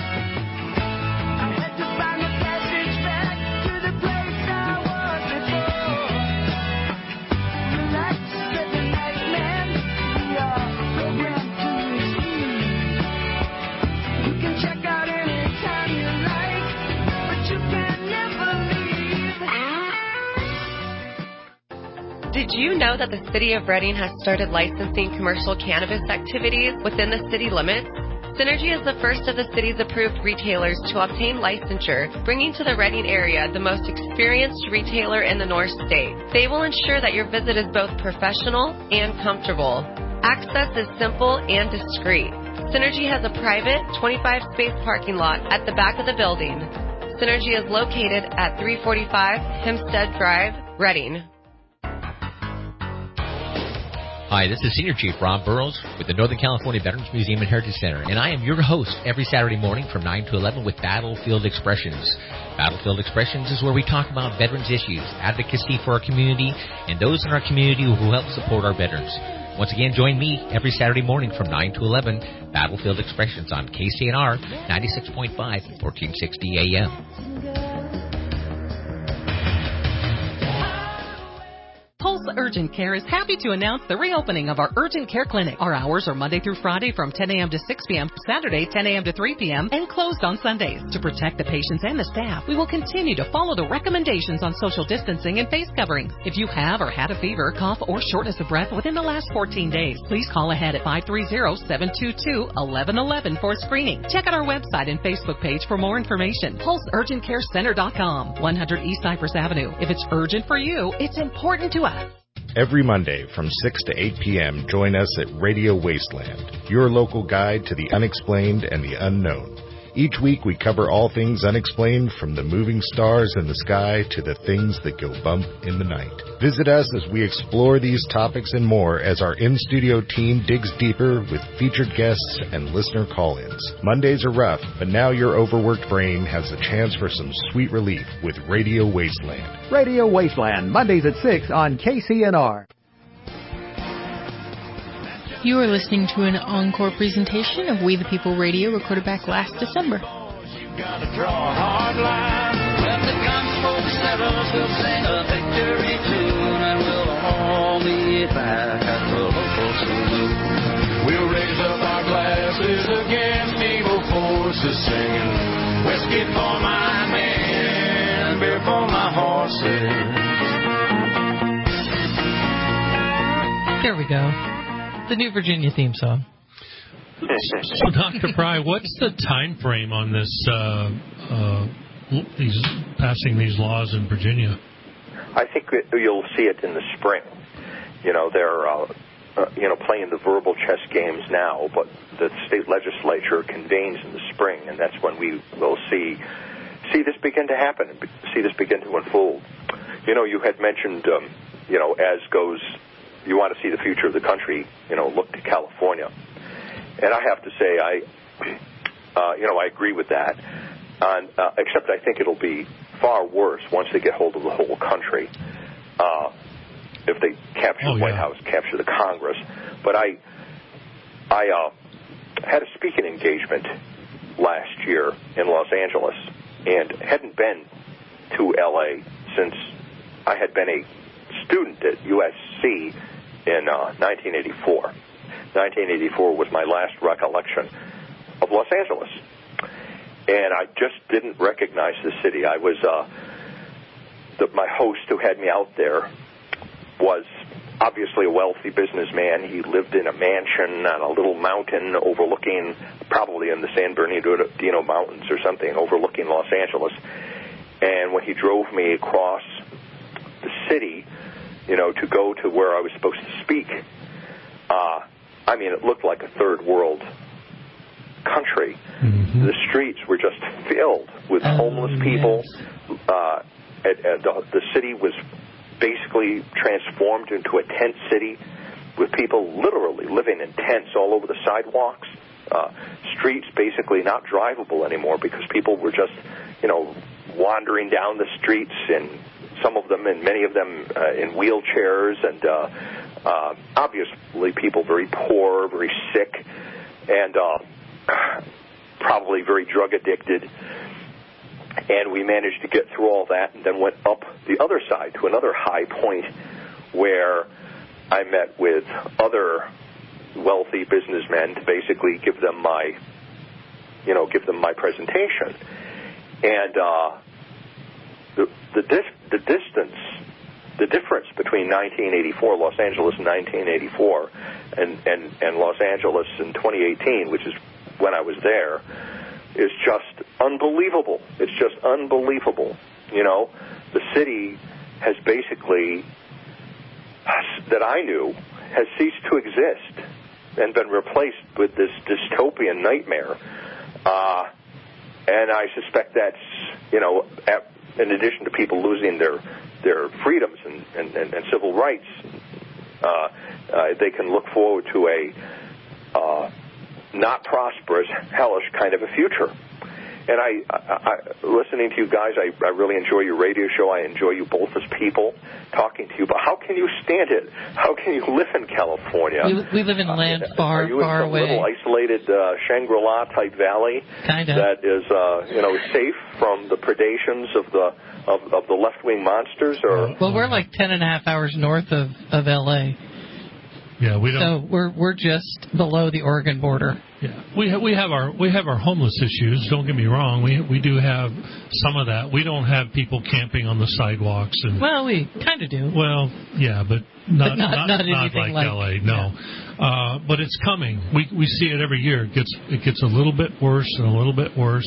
Speaker 23: I had to find the passage back to the place I was before. Relax, said the night man.
Speaker 4: Did you know that the City of Reading has started licensing commercial cannabis activities within the city limits? Synergy is the first of the city's approved retailers to obtain licensure, bringing to the Reading area the most experienced retailer in the North State. They will ensure that your visit is both professional and comfortable. Access is simple and discreet. Synergy has a private 25-space parking lot at the back of the building. Synergy is located at 345 Hempstead Drive, Reading.
Speaker 10: Hi, this is Senior Chief Ron Burrows with the Northern California Veterans Museum and Heritage Center, and I am your host every Saturday morning from 9 to 11 with Battlefield Expressions. Battlefield Expressions is where we talk about veterans issues, advocacy for our community, and those in our community who help support our veterans. Once again, join me every Saturday morning from 9 to 11, Battlefield Expressions on KCNR 96.5, 1460 AM.
Speaker 11: Pulse Urgent Care is happy to announce the reopening of our Urgent Care Clinic. Our hours are Monday through Friday from 10 a.m. to 6 p.m., Saturday 10 a.m. to 3 p.m., and closed on Sundays. To protect the patients and the staff, we will continue to follow the recommendations on social distancing and face coverings. If you have or had a fever, cough, or shortness of breath within the last 14 days, please call ahead at 530-722-1111 for screening. Check out our website and Facebook page for more information. PulseUrgentCareCenter.com, 100 East Cypress Avenue. If it's urgent for you, it's important to us.
Speaker 13: Every Monday from 6 to 8 p.m., join us at Radio Wasteland, your local guide to the unexplained and the unknown. Each week we cover all things unexplained, from the moving stars in the sky to the things that go bump in the night. Visit us as we explore these topics and more as our in-studio team digs deeper with featured guests and listener call-ins. Mondays are rough, but now your overworked brain has a chance for some sweet relief with Radio Wasteland.
Speaker 12: Radio Wasteland, Mondays at 6 on KCNR.
Speaker 28: You are listening to an encore presentation of We the People Radio recorded back last December.
Speaker 5: Gotta draw a hard line. When the gunsmoke settles, we'll sing a victory tune, and we'll all meet back at the local saloon. We'll raise up our glasses against evil forces, singing whiskey for my men, beer for my horses.
Speaker 1: There we go. The New Virginia theme song.
Speaker 2: So, Dr. Pry, what's the time frame on this? These passing these laws in Virginia?
Speaker 3: I think you'll see it in the spring. You know, they're playing the verbal chess games now, but the state legislature convenes in the spring, and that's when we will see this begin to happen and see this begin to unfold. You know, you had mentioned, as goes. You want to see the future of the country, look to California. And I have to say, I agree with that. Except I think it'll be far worse once they get hold of the whole country. If they capture the White House, capture the Congress. But I had a speaking engagement last year in Los Angeles and hadn't been to L.A. since I had been a student at USC in 1984. 1984 was my last recollection of Los Angeles. And I just didn't recognize the city. I was, my host who had me out there was obviously a wealthy businessman. He lived in a mansion on a little mountain overlooking, probably in the San Bernardino Mountains or something, overlooking Los Angeles. And when he drove me across the city, to go to where I was supposed to speak, it looked like a third world country. Mm-hmm. The streets were just filled with homeless people. Yes. The city was basically transformed into a tent city with people literally living in tents all over the sidewalks. Streets basically not drivable anymore because people were just, wandering down the streets, and some of them and many of them in wheelchairs, and obviously people very poor, very sick, and probably very drug addicted. And we managed to get through all that and then went up the other side to another high point where I met with other wealthy businessmen to basically give them my presentation. And the distance the difference between 1984, Los Angeles in 1984, and Los Angeles in 2018, which is when I was there, is just unbelievable. It's just unbelievable. You know, the city has basically, that I knew, has ceased to exist and been replaced with this dystopian nightmare. And I suspect that's, you know, in addition to people losing their freedoms and civil rights, they can look forward to a not prosperous, hellish kind of a future. And I listening to you guys, I really enjoy your radio show. I enjoy you both as people, talking to you. But how can you stand it? How can you live in California?
Speaker 1: We live in a land far,
Speaker 3: Are
Speaker 1: far
Speaker 3: you in some
Speaker 1: away.
Speaker 3: little isolated Shangri-La type valley
Speaker 1: Kinda.
Speaker 3: that is, you know, safe from the predations of the left-wing monsters? Or
Speaker 1: Well, we're like 10.5 hours north of L.A.
Speaker 2: Yeah, we don't.
Speaker 1: So we're just below the Oregon border.
Speaker 2: Yeah, we have our homeless issues. Don't get me wrong. We do have some of that. We don't have people camping on the sidewalks and.
Speaker 1: Well, we kind of do.
Speaker 2: Well, yeah, but not
Speaker 1: anything
Speaker 2: like LA. No, but it's coming. We see it every year. It gets a little bit worse and a little bit worse.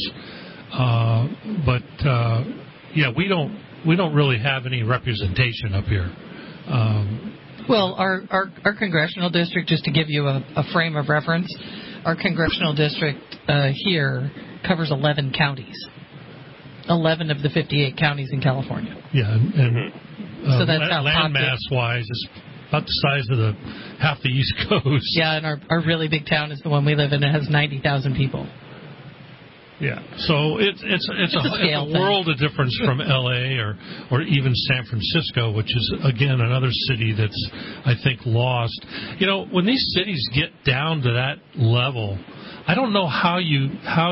Speaker 2: Yeah, we don't really have any representation up here.
Speaker 1: Well, our congressional district, just to give you a frame of reference, our congressional district here covers 11 counties. 11 of the 58 counties in California.
Speaker 2: Yeah, and
Speaker 1: so that's how
Speaker 2: land mass-wise, it's about the size of half the East Coast.
Speaker 1: Yeah, and our really big town is the one we live in. It has 90,000 people.
Speaker 2: Yeah, so it's a world of difference from L.A. or even San Francisco, which is, again, another city that's, I think, lost. You know, when these cities get down to that level, I don't know how you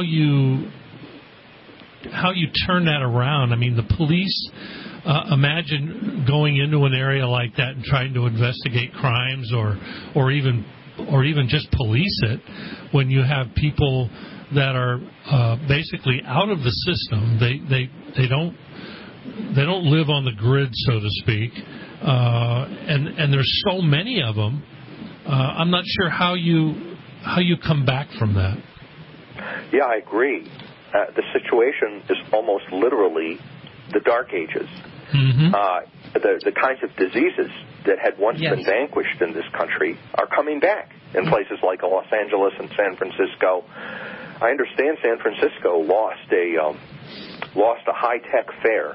Speaker 2: turn that around. I mean, the police, imagine going into an area like that and trying to investigate crimes or even just police it when you have people that are basically out of the system. They don't live on the grid, so to speak, and there's so many of them. I'm not sure how you come back from that.
Speaker 3: Yeah, I agree. The situation is almost literally the Dark Ages.
Speaker 2: Mm-hmm.
Speaker 3: The kinds of diseases that had once been vanquished in this country are coming back in places like Los Angeles and San Francisco. I understand San Francisco lost a high-tech fair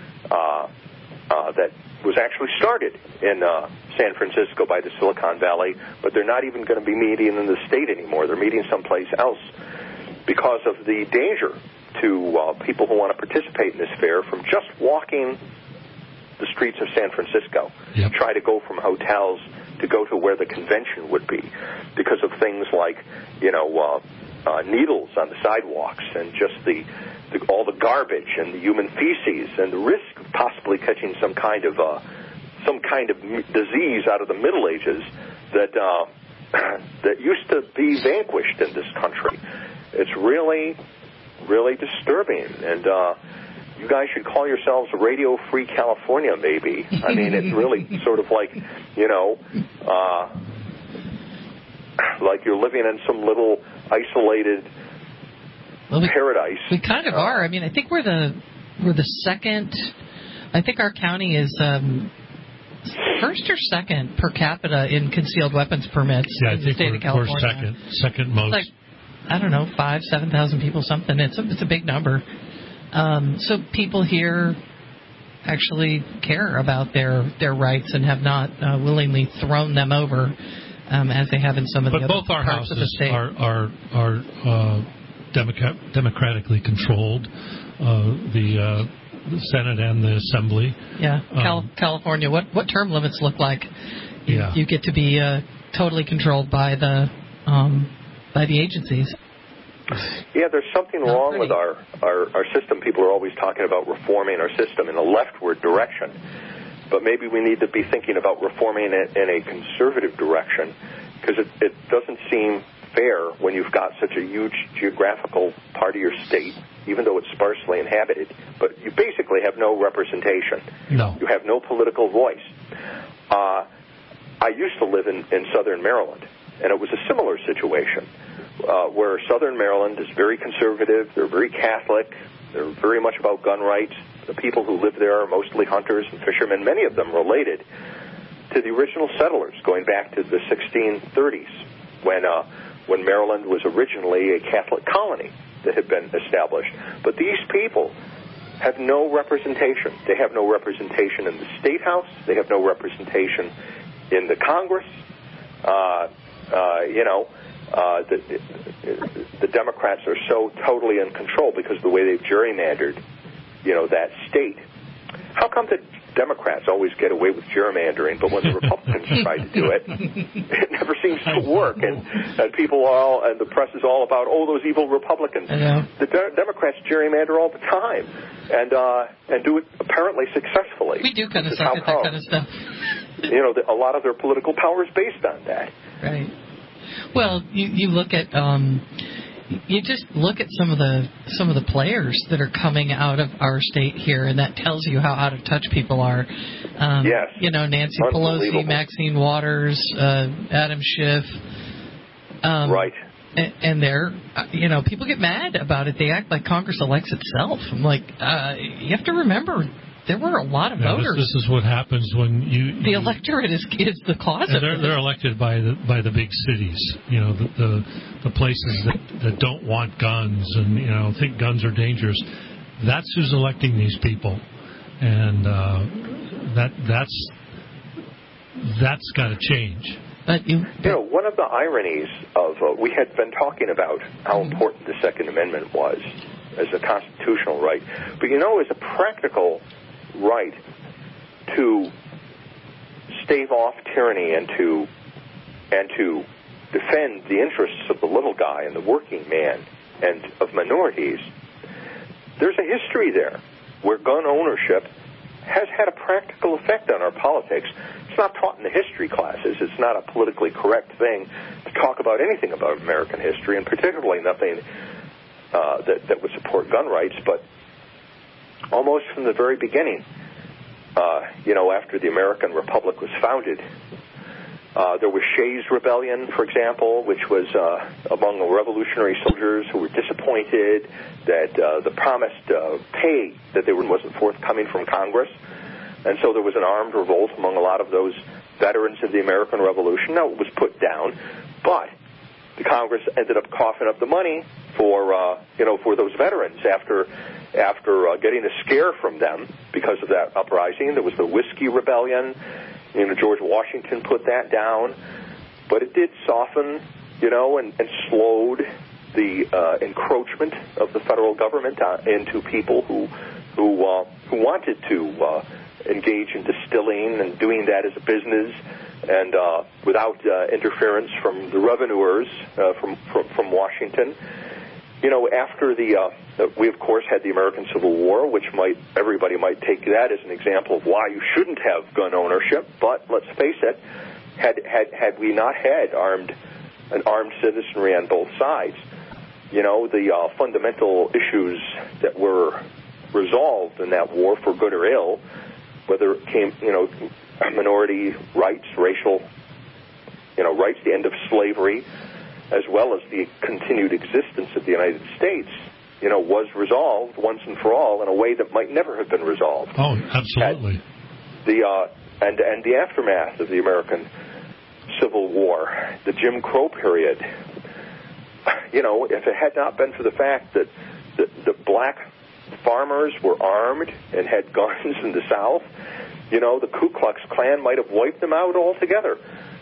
Speaker 3: that was actually started in San Francisco by the Silicon Valley, but they're not even going to be meeting in the state anymore. They're meeting someplace else because of the danger to people who want to participate in this fair from just walking the streets of San Francisco.
Speaker 2: Yep.
Speaker 3: Try to go from hotels to go to where the convention would be because of things like, you know, needles on the sidewalks and just all the garbage and the human feces and the risk of possibly catching some kind of disease out of the Middle Ages that used to be vanquished in this country. It's really, really disturbing, and you guys should call yourselves Radio Free California, maybe. I mean, it's really sort of like, you know, like you're living in some little isolated paradise.
Speaker 1: We kind of are. I mean, I think we're the second. I think our county is first or second per capita in concealed weapons permits in the state of California.
Speaker 2: We're second most.
Speaker 1: It's like, I don't know, 5,000-7,000 people, something. It's a big number. So people here actually care about their rights and have not willingly thrown them over as they have in some of the other parts of the state.
Speaker 2: But both our houses are democratically controlled, the Senate and the Assembly.
Speaker 1: Yeah, California. What term limits look like? You get to be totally controlled by the agencies.
Speaker 3: Yeah, there's something wrong with our system. People are always talking about reforming our system in a leftward direction. But maybe we need to be thinking about reforming it in a conservative direction, because it doesn't seem fair when you've got such a huge geographical part of your state even though it's sparsely inhabited. But you basically have no representation.
Speaker 2: No.
Speaker 3: You have no political voice. I used to live in southern Maryland, and it was a similar situation where southern Maryland is very conservative. They're very Catholic. They're very much about gun rights. The people who live there are mostly hunters and fishermen, many of them related to the original settlers going back to the 1630s when Maryland was originally a Catholic colony that had been established. But these people have no representation. They have no representation in the State House. They have no representation in the Congress. The Democrats are so totally in control because of the way they've gerrymandered, that state. How come the Democrats always get away with gerrymandering, but when the Republicans try to do it, it never seems to work, and people and the press is all about, those evil Republicans. The Democrats gerrymander all the time, and do it apparently successfully.
Speaker 1: We do kind of suck at that kind of stuff.
Speaker 3: A lot of their political power is based on that.
Speaker 1: Right. Well, you look at you just look at some of the players that are coming out of our state here, and that tells you how out of touch people are.
Speaker 3: Yes.
Speaker 1: Nancy Pelosi, Maxine Waters, Adam Schiff.
Speaker 3: Right.
Speaker 1: And they're, people get mad about it. They act like Congress elects itself. I'm like, you have to remember, there were a lot of voters.
Speaker 2: This is what happens when the
Speaker 1: electorate is the cause of it.
Speaker 2: They're elected by the big cities, the places that don't want guns and think guns are dangerous. That's who's electing these people, and that's got to change.
Speaker 1: But
Speaker 3: one of the ironies of we had been talking about how important the Second Amendment was as a constitutional right, but as a practical right to stave off tyranny and to defend the interests of the little guy and the working man and of minorities, there's a history there where gun ownership has had a practical effect on our politics. It's not taught in the history classes. It's not a politically correct thing to talk about anything about American history, and particularly nothing that would support gun rights. But almost from the very beginning, after the American Republic was founded, there was Shays' Rebellion, for example, which was among the revolutionary soldiers who were disappointed that the promised pay that wasn't forthcoming from Congress. And so there was an armed revolt among a lot of those veterans of the American Revolution. Now, it was put down, but the Congress ended up coughing up the money for those veterans after getting a scare from them because of that uprising. There was the Whiskey Rebellion. George Washington put that down, but it did soften, and slowed the encroachment of the federal government into people who wanted to engage in distilling and doing that as a business, and without interference from the revenuers from Washington. After we of course had the American Civil War, which everybody might take that as an example of why you shouldn't have gun ownership. But let's face it, had we not had an armed citizenry on both sides, the fundamental issues that were resolved in that war, for good or ill, whether it came, minority rights, racial, rights, the end of slavery, as well as the continued existence of the United States, was resolved once and for all in a way that might never have been resolved.
Speaker 2: Oh, absolutely.
Speaker 3: And the aftermath of the American Civil War, the Jim Crow period, if it had not been for the fact that the black farmers were armed and had guns in the South, the Ku Klux Klan might have wiped them out altogether.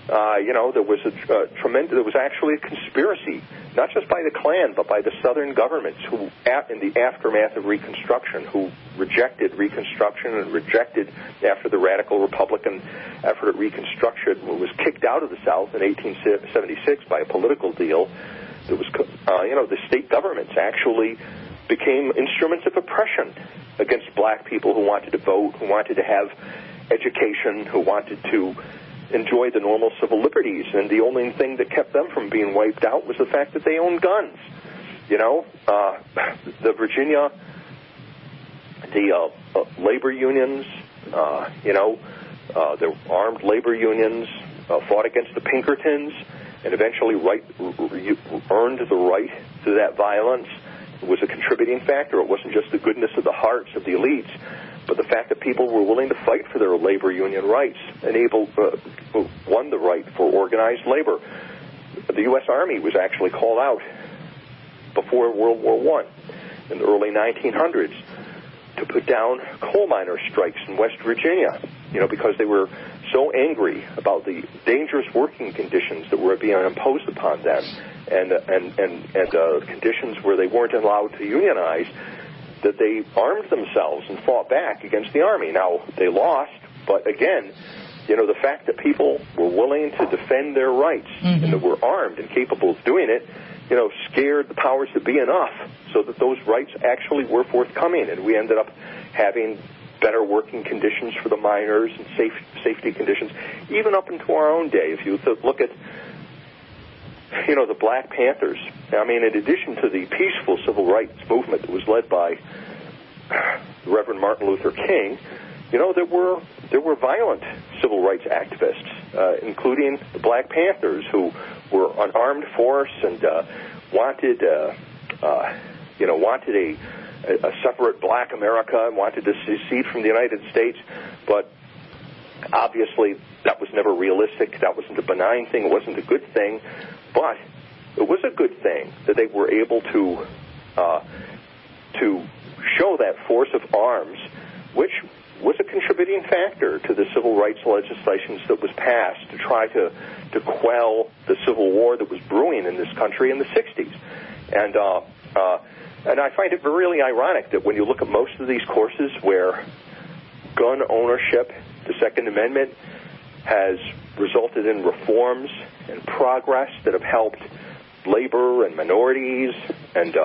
Speaker 3: There was actually a conspiracy, not just by the Klan, but by the Southern governments who, in the aftermath of Reconstruction, who rejected Reconstruction and rejected, after the radical Republican effort at Reconstruction was kicked out of the South in 1876 by a political deal. There was, the state governments actually became instruments of oppression against black people who wanted to vote, who wanted to have education, who wanted to enjoy the normal civil liberties, and the only thing that kept them from being wiped out was the fact that they owned guns. The Virginia, the labor unions, the armed labor unions fought against the Pinkertons and eventually earned the right to that violence. It was a contributing factor. It wasn't just the goodness of the hearts of the elites, but the fact that people were willing to fight for their labor union rights won the right for organized labor. The U.S. Army was actually called out before World War I in the early 1900s to put down coal miner strikes in West Virginia, because they were so angry about the dangerous working conditions that were being imposed upon them and conditions where they weren't allowed to unionize, that they armed themselves and fought back against the Army. Now, they lost, but again, the fact that people were willing to defend their rights and that were armed and capable of doing it, scared the powers that be enough so that those rights actually were forthcoming, and we ended up having better working conditions for the miners and safety conditions, even up into our own day. If you look at, the Black Panthers, in addition to the peaceful civil rights movement that was led by Reverend Martin Luther King, there were violent civil rights activists, including the Black Panthers, who were an armed force and wanted a separate Black America and wanted to secede from the United States, but obviously that was never realistic. That wasn't a benign thing. It wasn't a good thing, but it was a good thing that they were able to show that force of arms, which was a contributing factor to the civil rights legislation that was passed to try to quell the civil war that was brewing in this country in the 60s. And I find it really ironic that when you look at most of these courses where gun ownership, the Second Amendment, has resulted in reforms and progress that have helped labor and minorities, and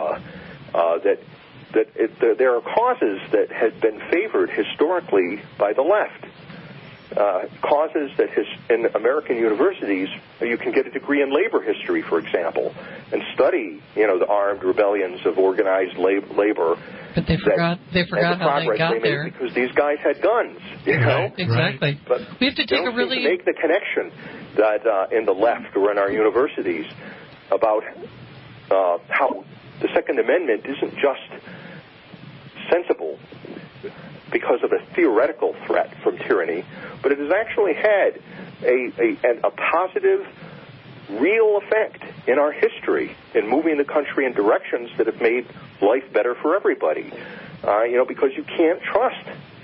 Speaker 3: there are causes that have been favored historically by the left. Causes that in American universities, you can get a degree in labor history, for example, and study, the armed rebellions of organized labor.
Speaker 1: But they forgot how they got there
Speaker 3: because these guys had guns.
Speaker 1: Exactly.
Speaker 3: Right. But
Speaker 1: we have to take
Speaker 3: to make the connection that in the left or in our universities about how the Second Amendment isn't just sensible because of a theoretical threat from tyranny, but it has actually had a positive, real effect in our history in moving the country in directions that have made life better for everybody. Because you can't trust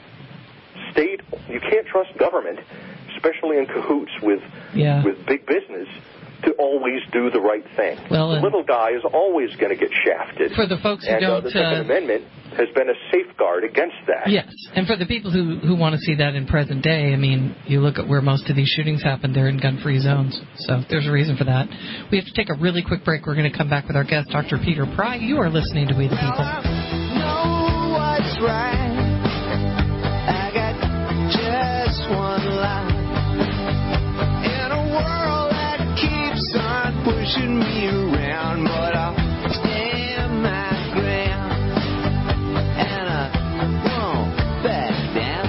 Speaker 3: government, especially in cahoots with big business, to always do the right thing.
Speaker 1: Well,
Speaker 3: the little guy is always going to get shafted.
Speaker 1: For the folks who don't,
Speaker 3: the Second Amendment has been a safeguard against that.
Speaker 1: Yes, and for the people who want to see that in present day, you look at where most of these shootings happen, they're in gun-free zones. So there's a reason for that. We have to take a really quick break. We're going to come back with our guest, Dr. Peter Pry. You are listening to We the People.
Speaker 23: Know what's right. I got just one life. In a world that keeps on pushing me around, but I'll stand my ground, and I won't back down.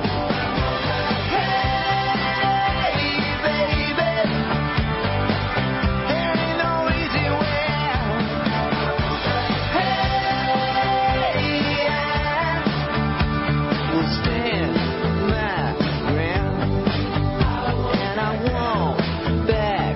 Speaker 23: Hey, baby, there ain't no easy way out. Hey, I will stand my ground, and I won't back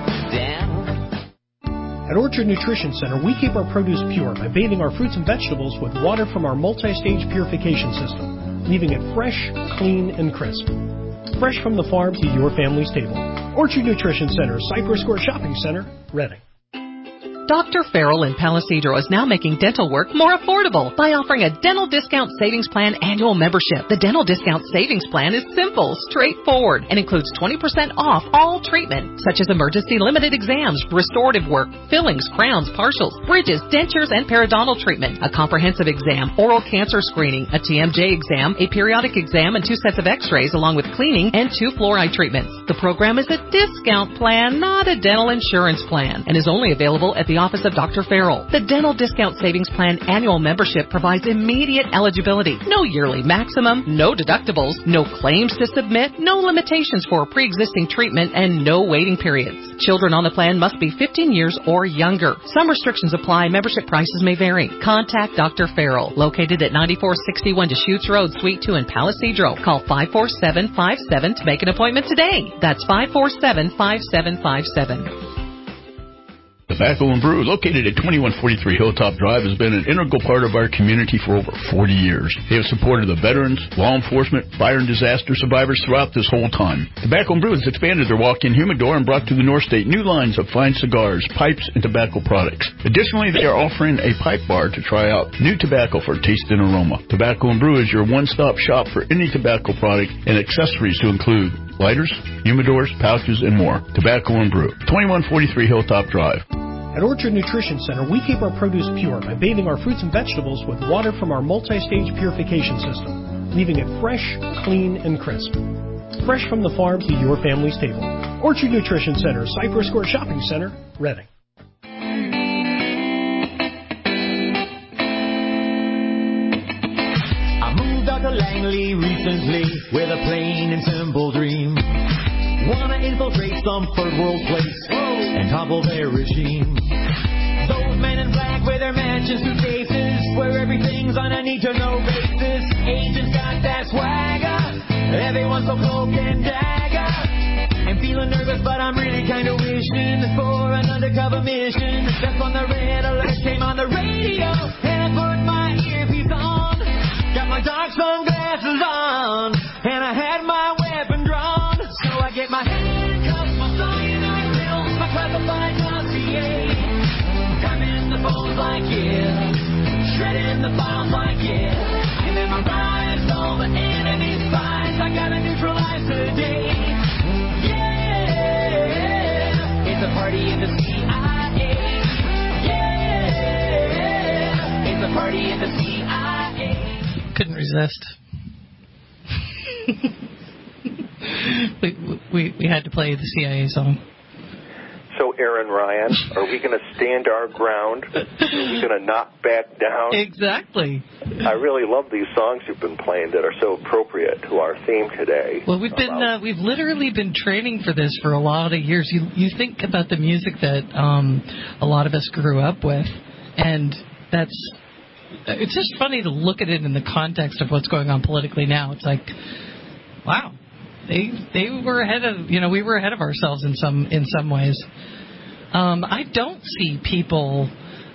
Speaker 23: down.
Speaker 15: At Orchard Nutrition Center, we keep our produce pure by bathing our fruits and vegetables with water from our multi-stage purification system, leaving it fresh, clean, and crisp. Fresh from the farm to your family's table. Orchard Nutrition Center, Cypress Square Shopping Center, Reading.
Speaker 11: Dr. Farrell in Palisadro is now making dental work more affordable by offering a Dental Discount Savings Plan annual membership. The Dental Discount Savings Plan is simple, straightforward, and includes 20% off all treatment, such as emergency limited exams, restorative work, fillings, crowns, partials, bridges, dentures, and periodontal treatment, a comprehensive exam, oral cancer screening, a TMJ exam, a periodic exam, and 2 sets of x-rays, along with cleaning and 2 fluoride treatments. The program is a discount plan, not a dental insurance plan, and is only available at the the office of Dr. Farrell. The Dental Discount Savings Plan annual membership provides immediate eligibility. No yearly maximum, no deductibles, no claims to submit, no limitations for pre-existing treatment, and no waiting periods. Children on the plan must be 15 years or younger. Some restrictions apply. Membership prices may vary. Contact Dr. Farrell, located at 9461 Deschutes Road, Suite 2 in Palisadro. Call 54757 to make an appointment today. That's 5475757.
Speaker 14: Tobacco and Brew, located at 2143 Hilltop Drive, has been an integral part of our community for over 40 years. They have supported the veterans, law enforcement, fire and disaster survivors throughout this whole time. Tobacco and Brew has expanded their walk-in humidor and brought to the North State new lines of fine cigars, pipes, and tobacco products. Additionally, they are offering a pipe bar to try out new tobacco for taste and aroma. Tobacco and Brew is your one-stop shop for any tobacco product and accessories to include lighters, humidors, pouches, and more. Tobacco and Brew, 2143 Hilltop Drive.
Speaker 15: At Orchard Nutrition Center, we keep our produce pure by bathing our fruits and vegetables with water from our multi-stage purification system, leaving it fresh, clean, and crisp. Fresh from the farm to your family's table. Orchard Nutrition Center, Cypress Court Shopping Center, Reading.
Speaker 16: I moved out to Langley recently with a plain and simple dream. Wanna infiltrate some third world place and topple their regime. Those men in black with their mansion suitcases, where everything's on a need-to-know basis. Agents got that swagger, everyone's so cloak and dagger. I'm feeling nervous, but I'm really kind of wishing for an undercover mission. That's when the red alert came on the radio, and I put my earpiece on. Got my dark sunglasses on, and I had my weapon drawn. So I get my handcuffs, my cyanide pills, my classified dossier. I'm in the phones like yeah, shredding the files like yeah. I memorize all the enemy spies. I gotta neutralize today. Yeah, it's a party in the CIA. Yeah, it's a party in the CIA.
Speaker 1: Couldn't resist. we had to play the CIA song.
Speaker 3: So, Aaron Ryan, are we going to stand our ground? Are we going to not back down?
Speaker 1: Exactly.
Speaker 3: I really love these songs you've been playing that are so appropriate to our theme today.
Speaker 1: Well, we've literally been training for this for a lot of years. You think about the music that a lot of us grew up with, and it's just funny to look at it in the context of what's going on politically now. It's like, wow. They were ahead of, we were ahead of ourselves in some ways. I don't see people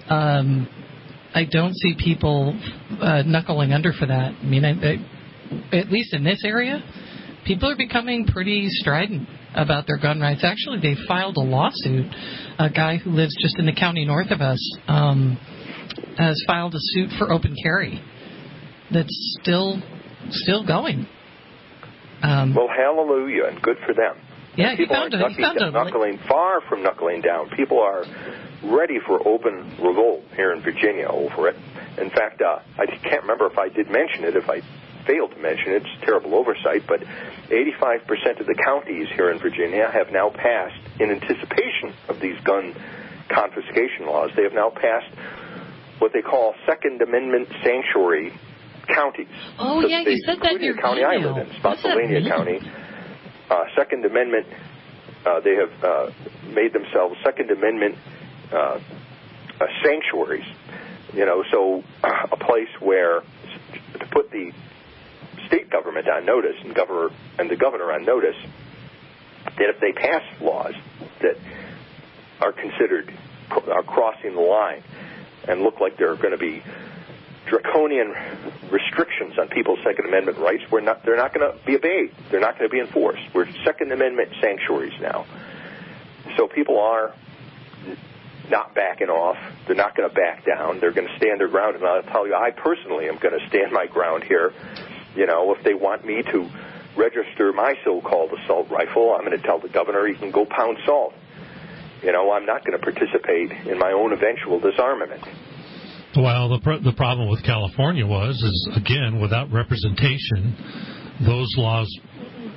Speaker 1: knuckling under for that. I mean, at least in this area, people are becoming pretty strident about their gun rights. Actually, they filed a lawsuit. A guy who lives just in the county north of us has filed a suit for open carry that's still going.
Speaker 3: Well, hallelujah, and good for them.
Speaker 1: Yeah,
Speaker 3: people aren't far from knuckling down. People are ready for open revolt here in Virginia over it. In fact, I can't remember if I did mention it. If I failed to mention it, it's terrible oversight, but 85% of the counties here in Virginia have now passed, in anticipation of these gun confiscation laws, they have now passed what they call Second Amendment sanctuary counties.
Speaker 1: Oh, yeah, you said that in your
Speaker 3: county
Speaker 1: email.
Speaker 3: I live in, Spotsylvania County. Second Amendment, they have made themselves Second Amendment sanctuaries. So a place where to put the state government on notice and the governor on notice that if they pass laws that are crossing the line and look like they're going to be draconian restrictions on people's Second Amendment rights, they're not going to be obeyed. They're not going to be enforced. We're Second Amendment sanctuaries now. So people are not backing off. They're not going to back down. They're going to stand their ground. And I'll tell you, I personally am going to stand my ground here. If they want me to register my so-called assault rifle, I'm going to tell the governor he can go pound salt. I'm not going to participate in my own eventual disarmament.
Speaker 2: Well, the problem with California is again, without representation, those laws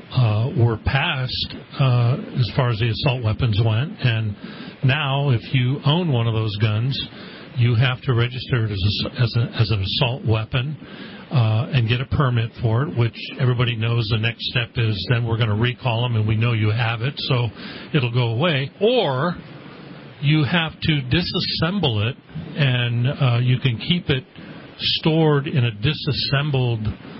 Speaker 2: were passed as far as the assault weapons went, and now if you own one of those guns, you have to register it as an assault weapon and get a permit for it, which everybody knows the next step is then we're going to recall them and we know you have it, so it'll go away. Or you have to disassemble it, and you can keep it stored in a disassembled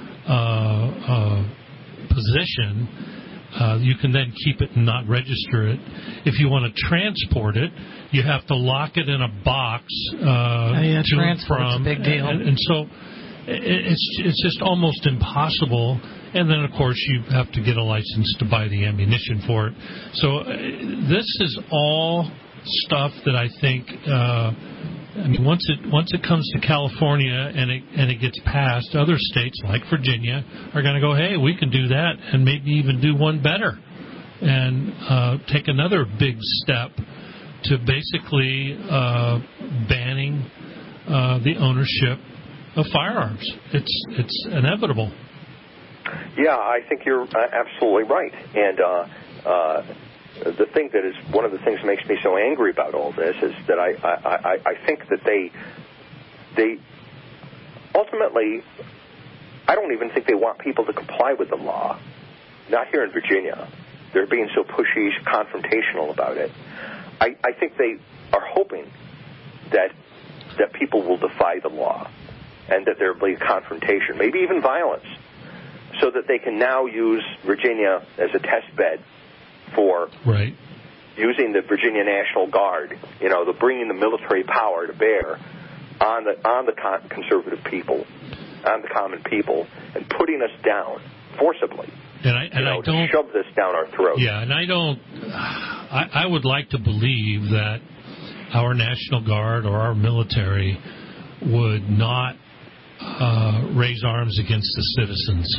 Speaker 2: position. You can then keep it and not register it. If you want to transport it, you have to lock it in a box to and from.
Speaker 1: A big deal.
Speaker 2: And so it's just almost impossible. And then, of course, you have to get a license to buy the ammunition for it. So this is all stuff that I think, once it comes to California and it gets passed, other states like Virginia are going to go, hey, we can do that and maybe even do one better and take another big step to basically banning the ownership of firearms. It's inevitable.
Speaker 3: Yeah, I think you're absolutely right. And the thing that is one of the things that makes me so angry about all this is that I think that they ultimately, I don't even think they want people to comply with the law. Not here in Virginia. They're being so pushy, confrontational about it. I think they are hoping that people will defy the law and that there will be confrontation, maybe even violence, so that they can now use Virginia as a test bed for using the Virginia National Guard, the bringing the military power to bear on the conservative people, on the common people, and putting us down forcibly.
Speaker 2: And I don't
Speaker 3: shove this down our throats.
Speaker 2: Yeah, and I would like to believe that our National Guard or our military would not raise arms against the citizens.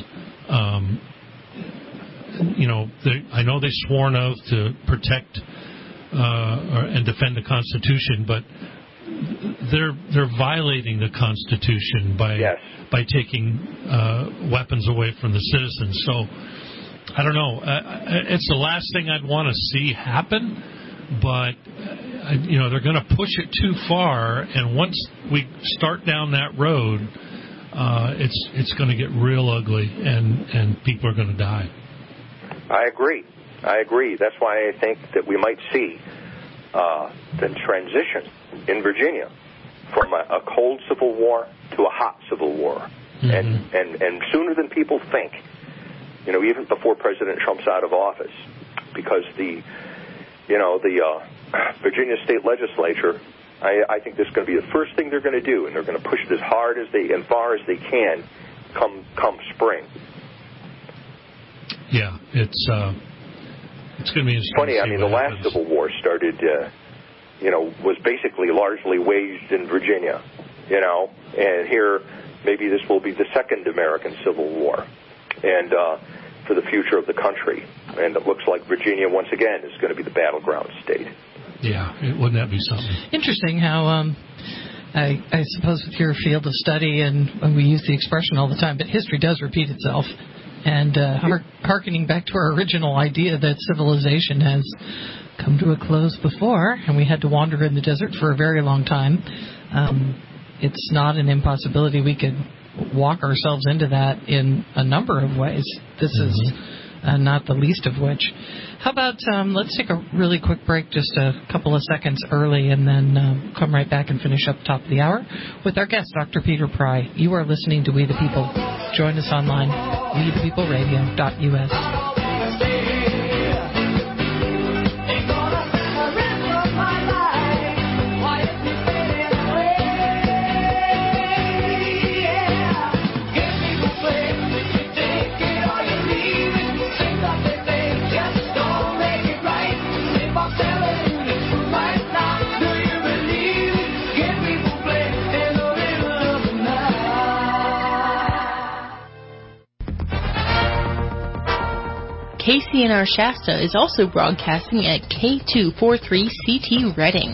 Speaker 2: I know they swore an oath to protect and defend the Constitution, but they're violating the Constitution by taking weapons away from the citizens. So I don't know. It's the last thing I'd want to see happen, but they're going to push it too far, and once we start down that road, it's going to get real ugly, and people are going to die.
Speaker 3: I agree. That's why I think that we might see the transition in Virginia from a cold civil war to a hot civil war, and sooner than people think. Even before President Trump's out of office, because the Virginia State Legislature, I think this is going to be the first thing they're going to do, and they're going to push it as hard as and far as they can come spring.
Speaker 2: Yeah, it's going to be interesting.
Speaker 3: Funny, the last Civil War started, was basically largely waged in Virginia, and here maybe this will be the second American Civil War, and for the future of the country. And it looks like Virginia, once again, is going to be the battleground state.
Speaker 2: Yeah, wouldn't that be something?
Speaker 1: Interesting how, I suppose with your field of study, and we use the expression all the time, but history does repeat itself. And hearkening back to our original idea that civilization has come to a close before, and we had to wander in the desert for a very long time, it's not an impossibility. We could walk ourselves into that in a number of ways. This is not the least of which. How about let's take a really quick break, just a couple of seconds early, and then come right back and finish up top of the hour with our guest, Dr. Peter Pry. You are listening to We the People. Join us online, wethepeopleradio.us.
Speaker 28: KCNR Shasta is also broadcasting at K243CT Reading.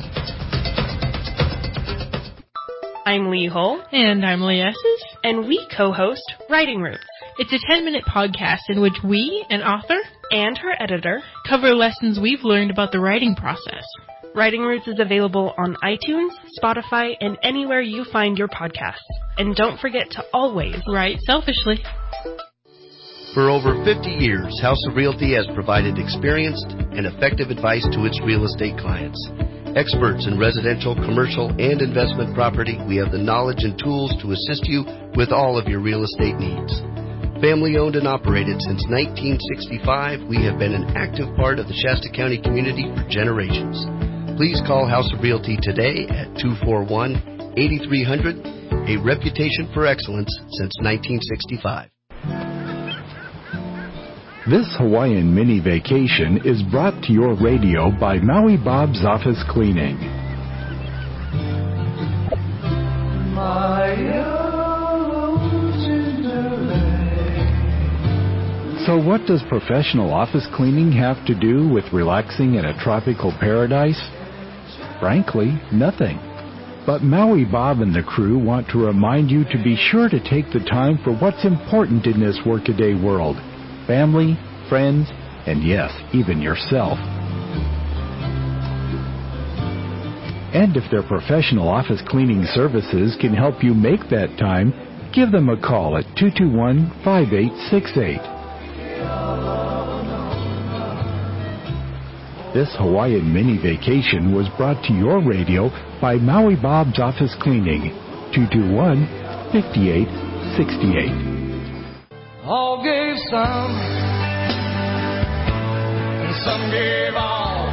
Speaker 7: I'm Lee Hull.
Speaker 28: And I'm Lee Esses.
Speaker 7: And we co-host Writing Roots.
Speaker 28: It's a 10-minute podcast in which we, an author,
Speaker 7: and her editor,
Speaker 28: cover lessons we've learned about the writing process.
Speaker 7: Writing Roots is available on iTunes, Spotify, and anywhere you find your podcasts. And don't forget to always
Speaker 28: write selfishly.
Speaker 8: For over 50 years, House of Realty has provided experienced and effective advice to its real estate clients. Experts in residential, commercial, and investment property, we have the knowledge and tools to assist you with all of your real estate needs. Family owned and operated since 1965, we have been an active part of the Shasta County community for generations. Please call House of Realty today at 241-8300, a reputation for excellence since 1965.
Speaker 17: This Hawaiian mini vacation is brought to your radio by Maui Bob's Office Cleaning. So what does professional office cleaning have to do with relaxing in a tropical paradise? Frankly, nothing. But Maui Bob and the crew want to remind you to be sure to take the time for what's important in this workaday world. Family, friends, and yes, even yourself. And if their professional office cleaning services can help you make that time, give them a call at 221-5868. This Hawaiian mini vacation was brought to your radio by Maui Bob's Office Cleaning, 221-5868.
Speaker 5: All gave some, and some gave all,